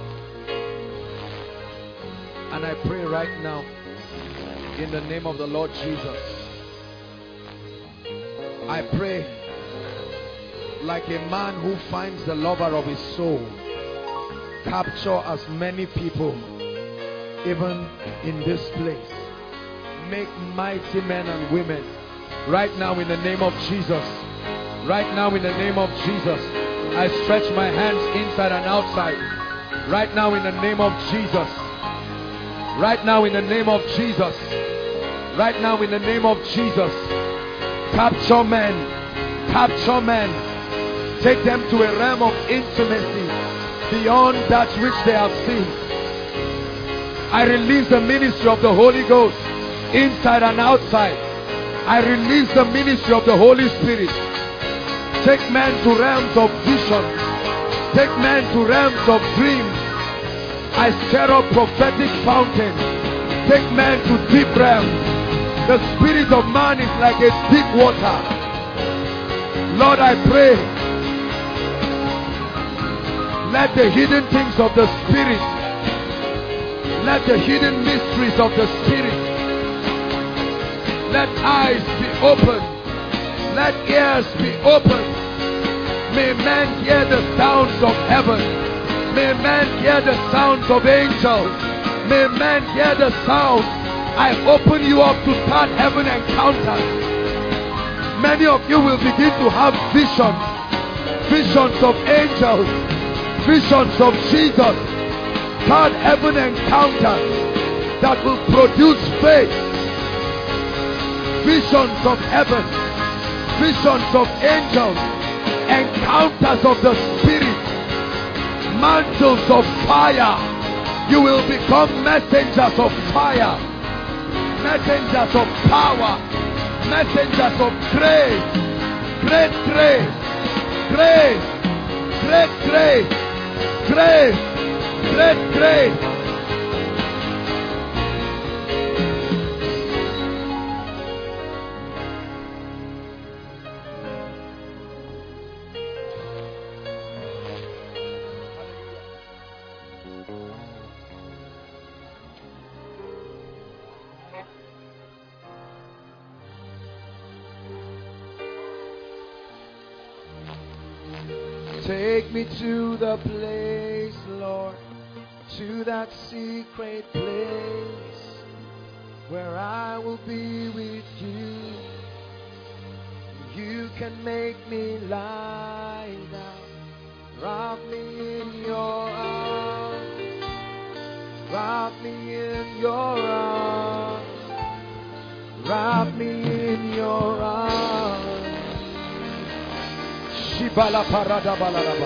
[SPEAKER 2] And I pray right now, in the name of the Lord Jesus, I pray like a man who finds the lover of his soul, capture as many people even in this place. Make mighty men and women right now in the name of Jesus. Right now in the name of Jesus, I stretch my hands inside and outside. Right now in the name of Jesus. Right now in the name of Jesus. Right now in the name of Jesus. Capture men. Capture men. Take them to a realm of intimacy. beyond that which they have seen. I release the ministry of the Holy Ghost inside and outside. I release the ministry of the Holy Spirit. Take men to realms of vision. Take men to realms of dreams. I stir up prophetic fountains. Take men to deep realms. The spirit of man is like a deep water. Lord, I pray, let the hidden things of the Spirit, let the hidden mysteries of the Spirit, let eyes be opened, let ears be opened. May men hear the sounds of heaven. May men hear the sounds of angels. May men hear the sound. I open you up to start heaven encounters. Many of you will begin to have visions. Visions of angels. Visions of Jesus. Start heaven encounters that will produce faith. Visions of heaven. Visions of angels. Encounters of the Spirit. Mantles of fire. You will become messengers of fire. Messengers of power. Messengers of grace. Great grace. Grace. Great grace. Grace. Great grace. Take me to the place, Lord, to that secret place where I will be with you. You can make me lie down. Wrap me in your arms. Wrap me in your arms. Wrap me in your arms. Shibala parada balaraba.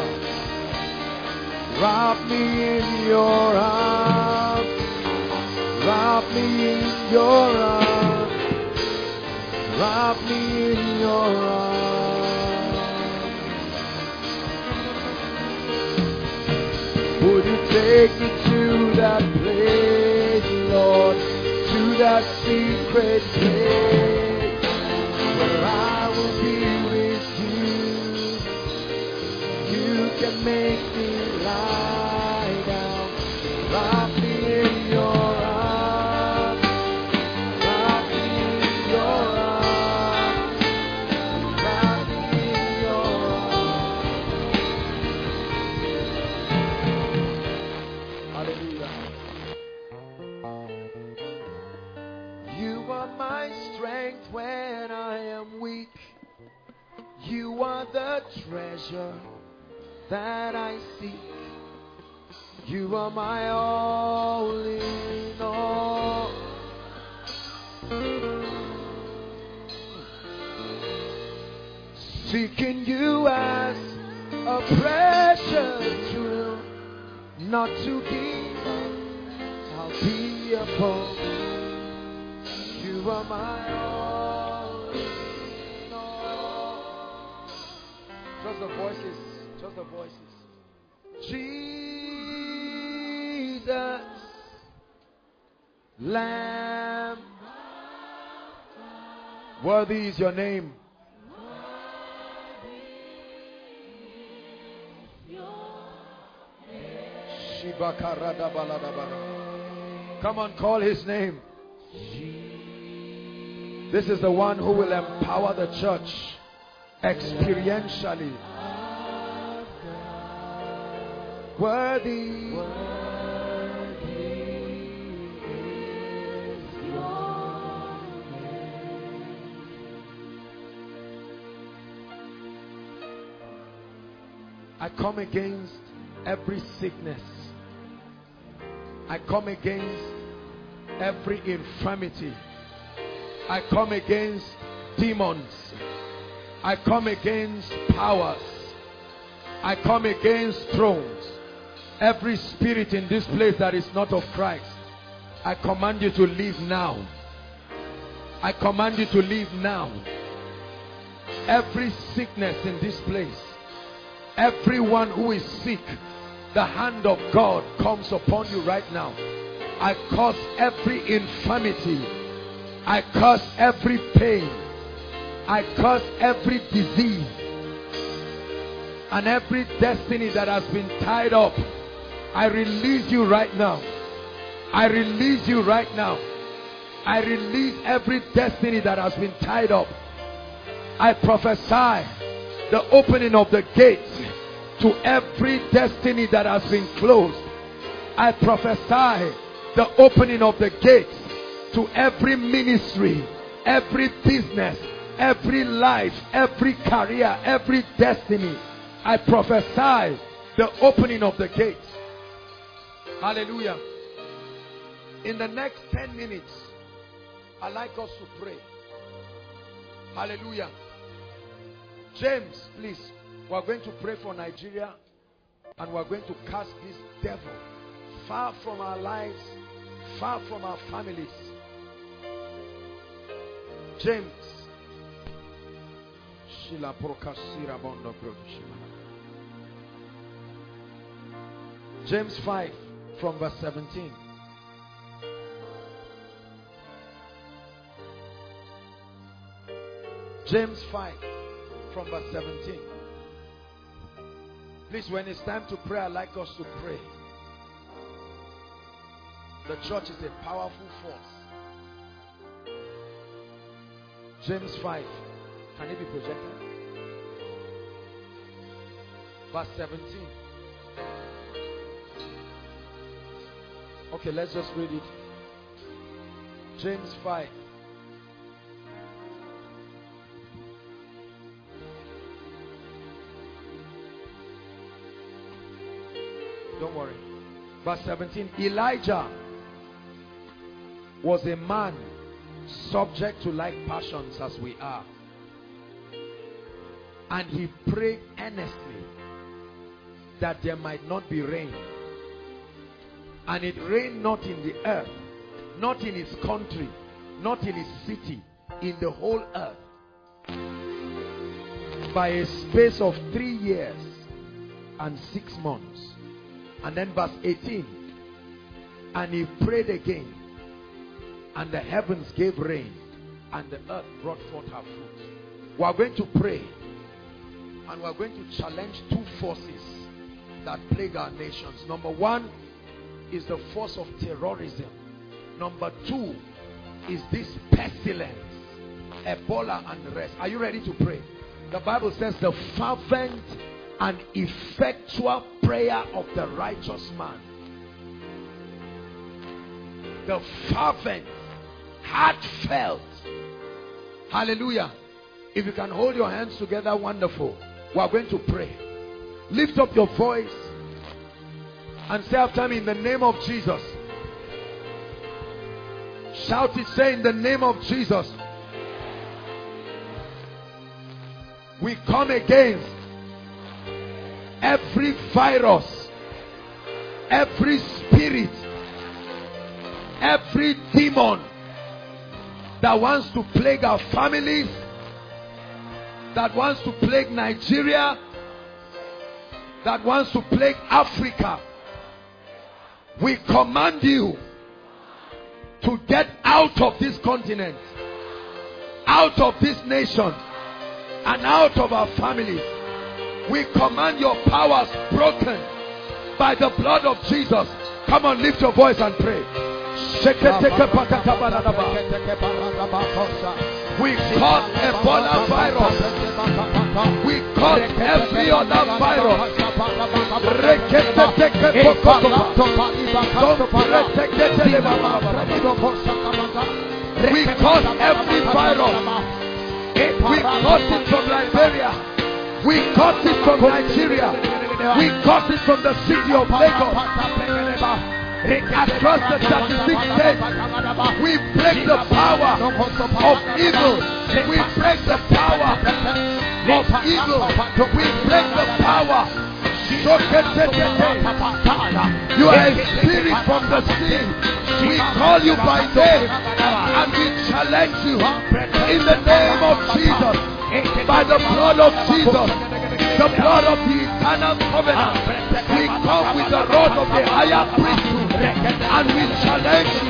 [SPEAKER 2] Wrap me in your arms. Wrap me in your arms. Wrap me in your arms. Would you take me to that place, Lord, to that secret place where I will be with you. You can make me lie down. Wrap me in your arms. Wrap me in your arms. Wrap me in your arms. Hallelujah. You are my strength when I am weak. You are the treasure that I seek. You are my all in all. Seeking you as a precious jewel, not to give up, I'll be above. You are my all in all. Just the voices. Just the voices. Jesus, Lamb, worthy is your name. Come on, call his name. This is the one who will empower the church experientially. Worthy, worthy is your name. I come against every sickness. I come against every infirmity. I come against demons. I come against powers. I come against thrones. Every spirit in this place that is not of Christ, I command you to leave now. I command you to leave now. Every sickness in this place, everyone who is sick, the hand of God comes upon you right now. I curse every infirmity. I curse every pain. I curse every disease and every destiny that has been tied up. I release you right now. I release you right now. I release every destiny that has been tied up. I prophesy the opening of the gates to every destiny that has been closed. I prophesy the opening of the gates to every ministry, every business, every life, every career, every destiny. I prophesy the opening of the gates. Hallelujah. In the next 10 minutes, I'd like us to pray. Hallelujah. James, please. We're going to pray for Nigeria, and we're going to cast this devil far from our lives, far from our families. James. James 5 from verse 17. James 5 from verse 17. Please, when it's time to pray, I'd like us to pray. The church is a powerful force. James 5. Can it be projected? Verse 17. Okay, let's just read it. James 5. Don't worry. Verse 17. Elijah was a man subject to like passions as we are. And he prayed earnestly that there might not be rain. And it rained not in the earth, not in his country, not in his city, in the whole earth, by a space of 3 years and 6 months. And then verse 18. And he prayed again, and the heavens gave rain, and the earth brought forth her fruit. We are going to pray, and we are going to challenge two forces that plague our nations. Number one is the force of terrorism. Number two is this pestilence, Ebola and the rest. Are you ready to pray? The Bible says the fervent and effectual prayer of the righteous man. The fervent, heartfelt. Hallelujah. If you can hold your hands together, wonderful. We are going to pray. Lift up your voice and say after me, in the name of Jesus. Shout it, say, in the name of Jesus. We come against every virus, every spirit, every demon that wants to plague our families, that wants to plague Nigeria, that wants to plague Africa. We command you to get out of this continent, out of this nation, and out of our families. We command your powers broken by the blood of Jesus. Come on, lift your voice and pray. We cause Ebola virus. We cause every other virus. We cause every virus. We cause it from Liberia. We cause it from Nigeria. We cause it from the city of Lagos. Across the 36 states, we break the power of evil. We break the power of evil. We break the power.
[SPEAKER 4] You are a spirit from the sea. We call you by name and we challenge you in the name of Jesus, by the blood of Jesus, the blood of the eternal covenant. We come with the rod of the higher priesthood and we challenge you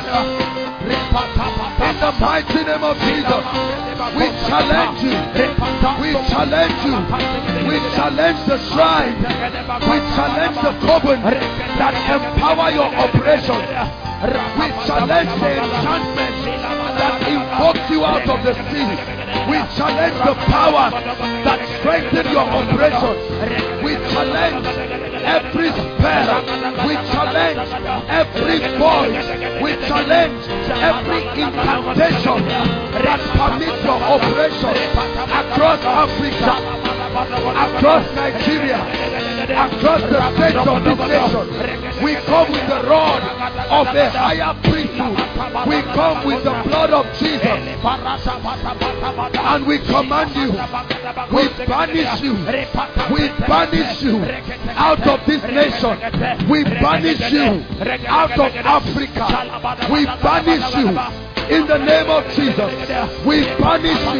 [SPEAKER 4] in the mighty name of Jesus. We challenge you. We challenge you. We challenge the shrine. We challenge the covenant that empower your operation. We challenge the enchantment that invokes you out of the sea. We challenge the power that strengthens your operation. We challenge every spell. We challenge every voice. We challenge every incantation that permits your operation across Africa, across Nigeria, across the states of this nation. We come with the rod of the higher priesthood. We come with the blood of Jesus. And we command you, we banish you, we banish you out of this nation. We banish you out of Africa. We banish you in the name of Jesus. We banish you.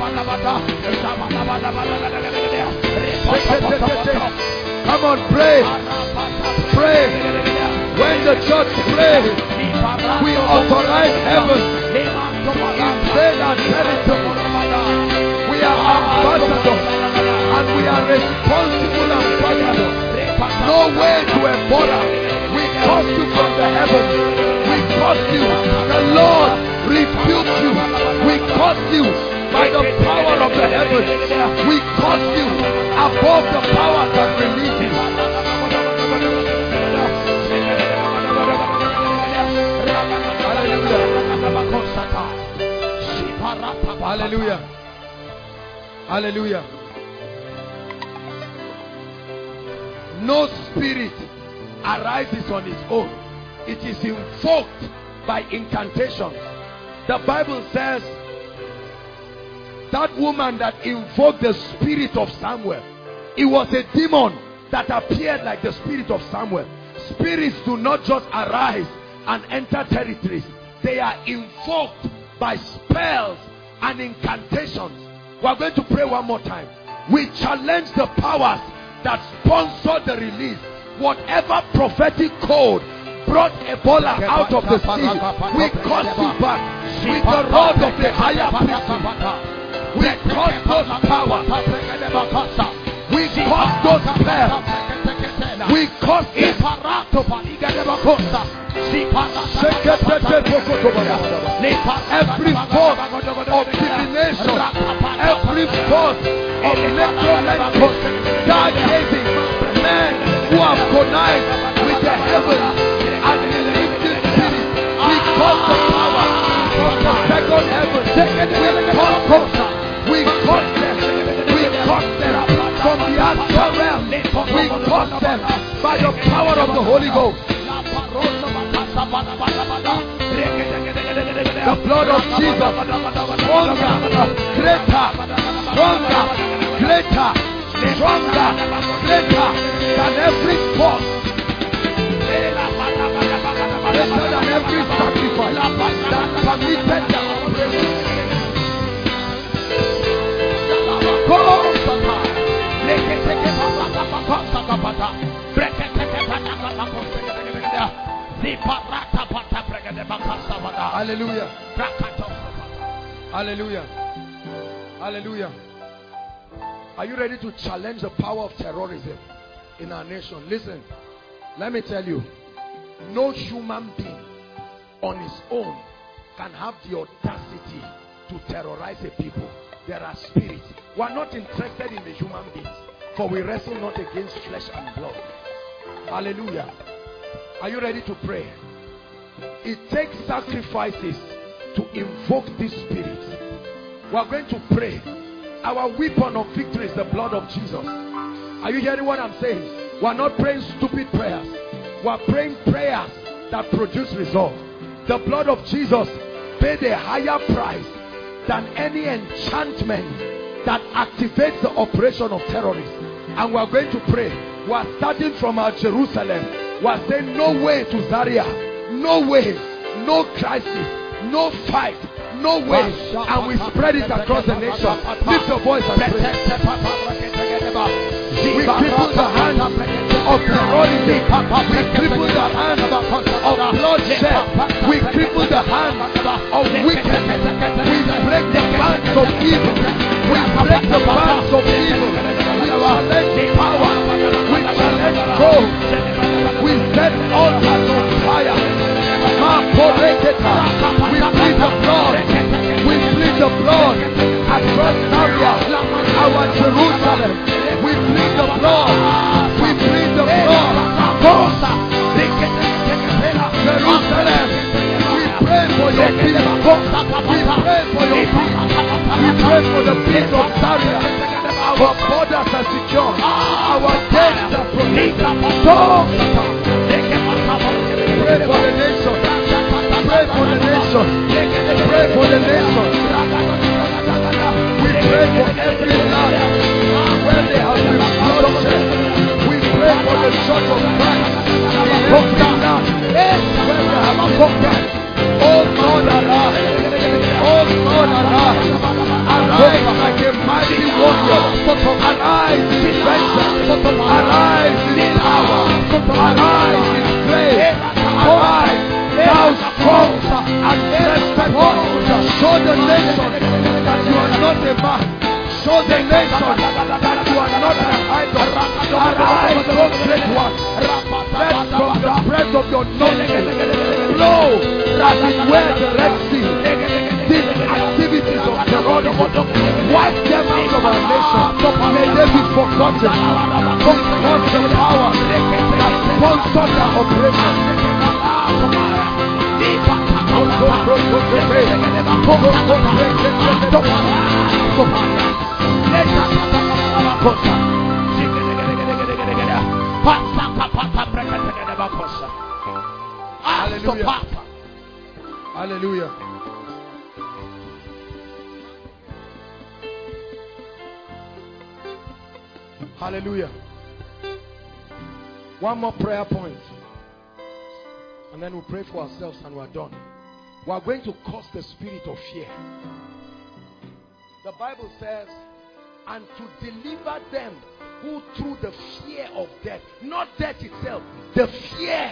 [SPEAKER 4] Come on, pray. Pray. When the church prays, we authorize heaven. Invade our territory. We are ambassadors and we are responsible ambassadors. No way to a border. We curse you from the heavens. We curse you. The Lord rebuke you. We curse you by the power of the heavens. We curse you above the power that releases. Hallelujah. Hallelujah. No spirit arises on its own. It is invoked by incantations. The Bible says that woman that invoked the spirit of Samuel, it was a demon that appeared like the spirit of Samuel. Spirits do not just arise and enter territories. They are invoked by spells and incantations. We are going to pray one more time. We challenge the powers that sponsor the release. Whatever prophetic code brought Ebola out of the sea, we curse you back with the rod of the higher priesthood. We curse those powers. We curse those spells. We curse it. Every force of divination, every force of necromancy, stargazing, men who have connived with the heavens and the lifted spirit, we cause the power of the second heaven. We cause them. We cause them from the astral realm. We cause them by the power of the Holy Ghost. The blood of Jesus, stronger, greater, stronger, greater, stronger, greater than every force, greater than every sacrifice that permitted the operation. Hallelujah. Hallelujah. Hallelujah. Are you ready to challenge the power of terrorism in our nation? Listen, let me tell you, no human being on his own can have the audacity to terrorize a people. There are spirits. We are not interested in the human beings, for we wrestle not against flesh and blood. Hallelujah. Are you ready to pray? It takes sacrifices to invoke these spirits. We are going to pray. Our weapon of victory is the blood of Jesus. Are you hearing what I'm saying? We are not praying stupid prayers. We are praying prayers that produce results. The blood of Jesus paid a higher price than any enchantment that activates the operation of terrorists. And we are going to pray. We are starting from our Jerusalem. We are saying no way to Zaria. No way. No crisis. No fight. No way. And we spread it across the nation. Lift your voice and pray. We cripple the hand of terrorism. We cripple the hand of bloodshed. We cripple the hand of wickedness. We break the bands of evil. We break the bands of evil. We challenge power. We challenge growth. We set altars on fire. We plead the blood. We plead the blood across Syria, our Jerusalem. We plead the blood. We plead the blood. Jerusalem. We pray for your peace. We pray for your peace. We pray for the peace of Syria. Our borders are secure. Our gates are protected. Pray for the nation. Pray for the nation. Pray for the nation. We pray for every land where they have been bloodshed. We pray for the church of Christ in every land where they have been conquered. Oh God, arise. Oh God, arise. Arise like a mighty warrior. Arise in vengeance. Arise in power. Arise in grace. Arise, thou strong and desperate one. Show the nation that you are not a man. Show the nation that you are not an idol. Arise, O great one. Let from the breath of your knowledge flow as it were the Red Sea. These activities of terrorism, wipe them out of our nation. May they be forgotten. Because the power that sponsored the operation. Hallelujah. Hallelujah. Hallelujah. One more prayer point. And then we'll pray for ourselves and we're done. We are going to cause the spirit of fear. The Bible says, and to deliver them who through the fear of death, not death itself, the fear.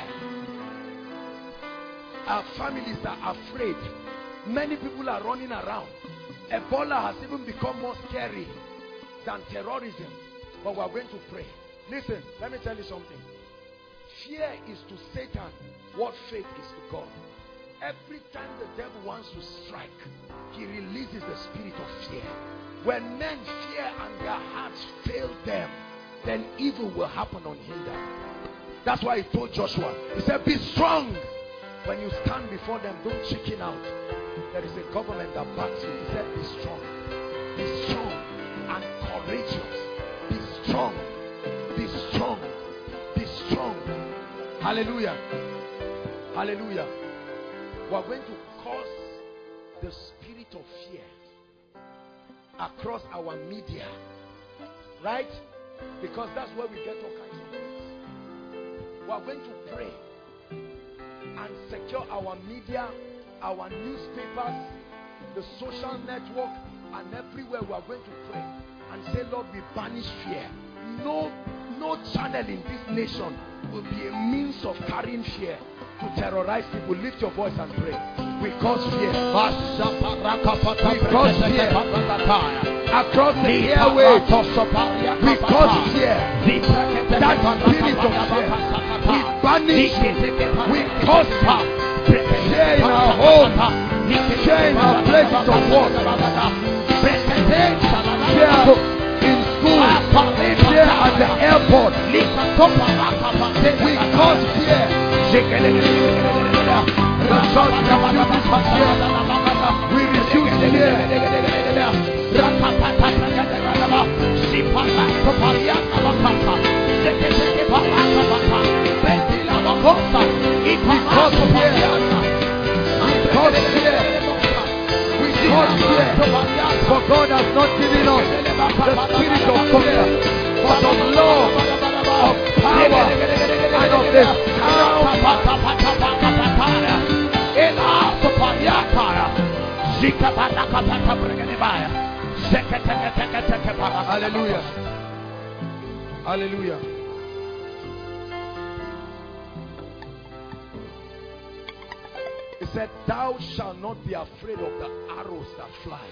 [SPEAKER 4] Our families are afraid. Many people are running around. Ebola has even become more scary than terrorism. But we are going to pray. Listen, let me tell you something. Fear is to Satan what faith is to God. Every time the devil wants to strike, he releases the spirit of fear. When men fear and their hearts fail them, then evil will happen unhindered. That's why he told Joshua, he said, be strong. When you stand before them, don't chicken out. There is a government that backs you. He said, be strong. Be strong and courageous. Be strong. Be strong. Be strong. Hallelujah. Hallelujah. We are going to cause the spirit of fear across our media. Right? Because that's where we get all kinds of things. We are going to pray and secure our media, our newspapers, the social network, and everywhere. We are going to pray and say, Lord, we banish fear. No channel in this nation will be a means of carrying fear to terrorize people. Lift your voice and pray. We cause fear. We cause fear across the airwaves. We cause fear. That spirit of fear, we banish it. We cause fear in our homes, fear in our places of work, fear in school, fear at the airport. We cause fear. The church refuses fear. We refuse fear. We cause fear. We cause fear. For God has not given us the spirit of fear, but of love of power and of this Hallelujah. Hallelujah. He said, thou shalt not be afraid of the arrows that fly,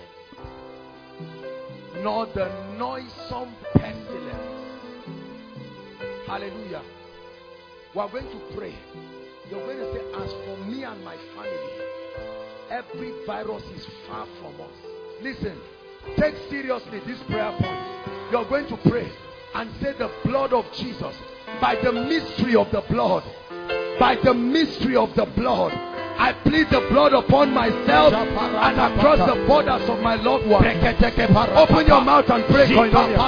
[SPEAKER 4] nor the noisome pestilence. Hallelujah. We are going to pray. You're going to say, as for me and my family, every virus is far from us. Listen, take seriously this prayer point. You're going to pray and say, the blood of Jesus, by the mystery of the blood, by the mystery of the blood, I plead the blood upon myself and across the borders of my loved ones. Open your mouth and pray. I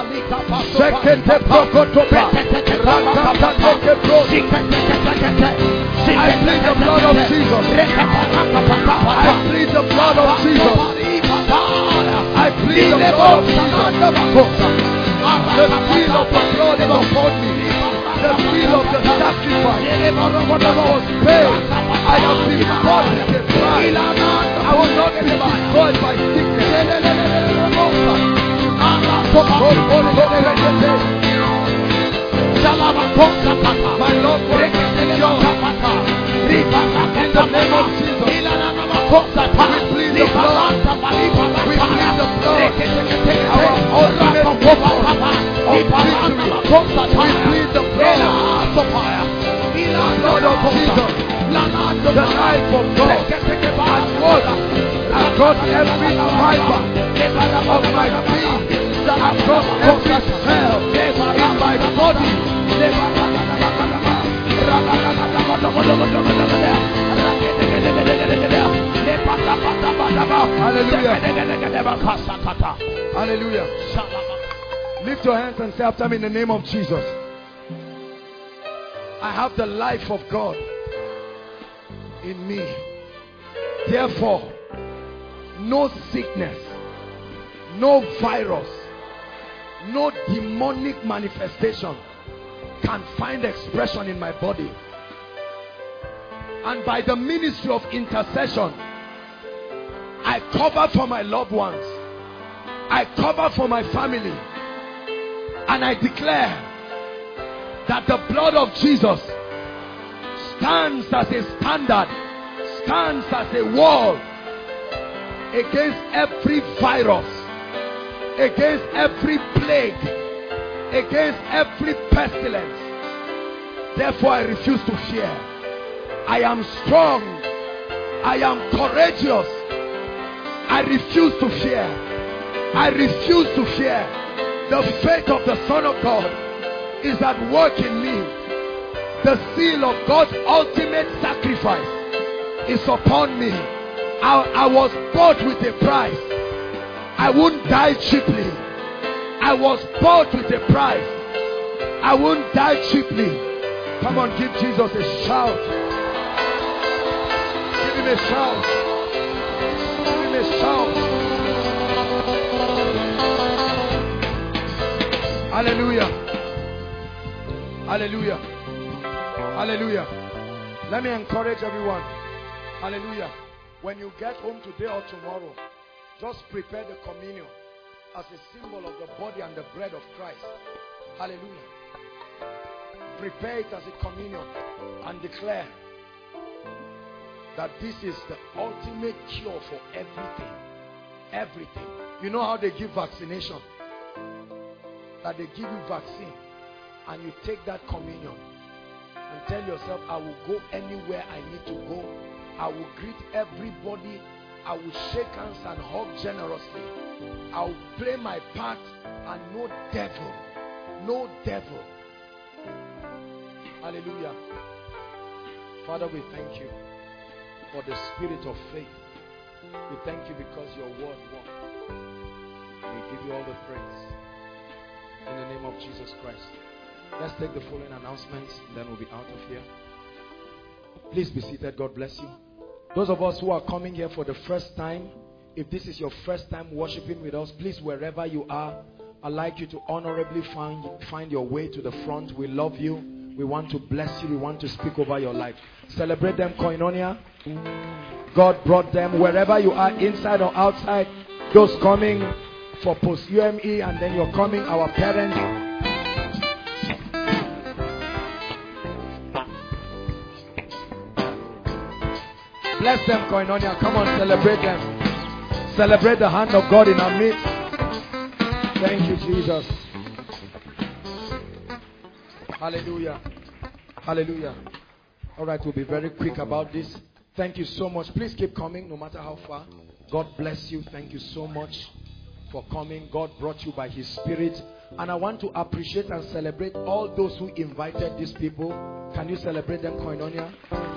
[SPEAKER 4] plead the blood of Jesus. I plead the blood of Jesus. I plead the blood of Jesus. The seal of the blood is upon me. The seal of the sacrifice that was paid. I have been bought with a price. I will not be destroyed by sickness. My Lord, in the name of Jesus, we plead the blood. We plead the blood. Our ultimate weapon of victory. We plead the blood. The blood of Jesus. The life of God has worked across every fiber of my being, across every cell in my body. Hallelujah. Hallelujah. Lift your hands and say after me, in the name of Jesus, I have the life of God in me. Therefore, no sickness, no virus, no demonic manifestation can find expression in my body. And by the ministry of intercession, I cover for my loved ones. I cover for my family. And I declare that the blood of Jesus stands as a standard, stands as a wall against every virus, against every plague, against every pestilence. Therefore I refuse to fear. I am strong. I am courageous. I refuse to fear. I refuse to fear. The faith of the Son of God is at work in me. The seal of God's ultimate sacrifice is upon me. I was bought with a price. I won't die cheaply. I was bought with a price. I won't die cheaply. Come on, give Jesus a shout. Give him a shout. Give him a shout. Hallelujah. Hallelujah. Hallelujah. Let me encourage everyone. Hallelujah. When you get home today or tomorrow, just prepare the communion as a symbol of the body and the bread of Christ. Hallelujah. Prepare it as a communion and declare that this is the ultimate cure for everything. Everything. You know how they give vaccination? That they give you vaccine and you take that communion and tell yourself, I will go anywhere I need to go. I will greet everybody. I will shake hands and hug generously. I will play my part and no devil. No devil. Hallelujah. Father, we thank you for the spirit of faith. We thank you because your word works. We give you all the praise. In the name of Jesus Christ. Let's take the following announcements, and then we'll be out of here. Please be seated. God bless you. Those of us who are coming here for the first time, if this is your first time worshiping with us, please, wherever you are,
[SPEAKER 2] I'd like you to honorably find your way to the front. We love you. We want to bless you. We want to speak over your life. Celebrate them, Koinonia. God brought them wherever you are, inside or outside. Those coming for post-UME, and then you're coming, our parents. Bless them, Koinonia. Come on, celebrate them. Celebrate the hand of God in our midst. Thank you, Jesus. Hallelujah. Hallelujah. All right, we'll be very quick about this. Thank you so much. Please keep coming no matter how far. God bless you. Thank you so much for coming. God brought you by His Spirit. And I want to appreciate and celebrate all those who invited these people. Can you celebrate them, Koinonia?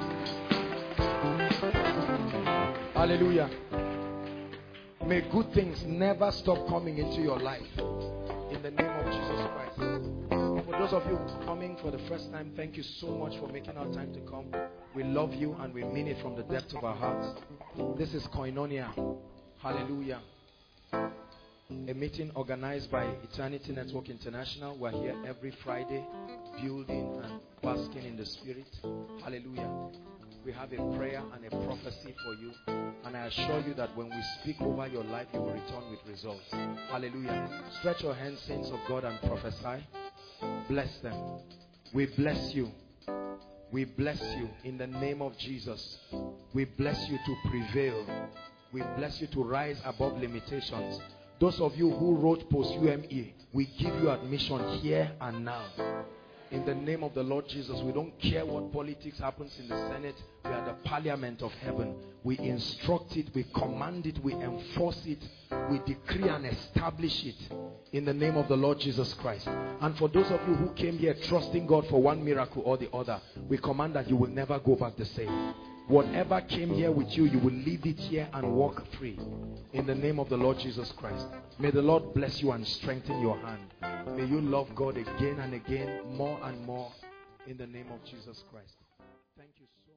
[SPEAKER 2] Hallelujah. May good things never stop coming into your life. In the name of Jesus Christ. For those of you coming for the first time, thank you so much for making our time to come. We love you and we mean it from the depth of our hearts. This is Koinonia. Hallelujah. A meeting organized by Eternity Network International. We're here every Friday, building and basking in the Spirit. Hallelujah. We have a prayer and a prophecy for you. And I assure you that when we speak over your life, you will return with results. Hallelujah. Stretch your hands, saints of God, and prophesy. Bless them. We bless you. We bless you in the name of Jesus. We bless you to prevail. We bless you to rise above limitations. Those of you who wrote post-UME, we give you admission here and now. In the name of the Lord Jesus, we don't care what politics happens in the Senate. We are the parliament of heaven. We instruct it, we command it, we enforce it, we decree and establish it in the name of the Lord Jesus Christ. And for those of you who came here trusting God for one miracle or the other, we command that you will never go back the same. Whatever came here with you, you will leave it here and walk free in the name of the Lord Jesus Christ. May the Lord bless you and strengthen your hand. May you love God again and again, more and more, in the name of Jesus Christ. Thank you so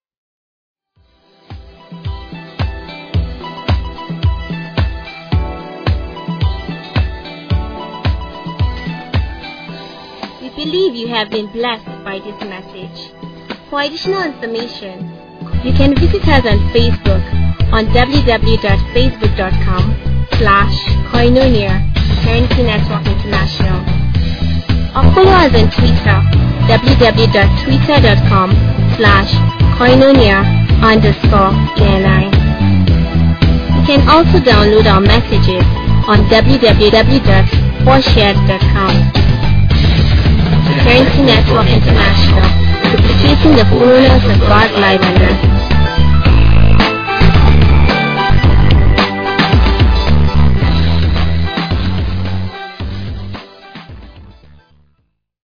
[SPEAKER 2] much.
[SPEAKER 1] We believe you have been blessed by this message. For additional information, you can visit us on Facebook on www.facebook.com/Koinonia Eternity Network International, or follow us on Twitter www.twitter.com/Koinonia_ENI. You can also download our messages on www.4shared.com. Eternity Network International, duplicating the fullness of God's life on earth.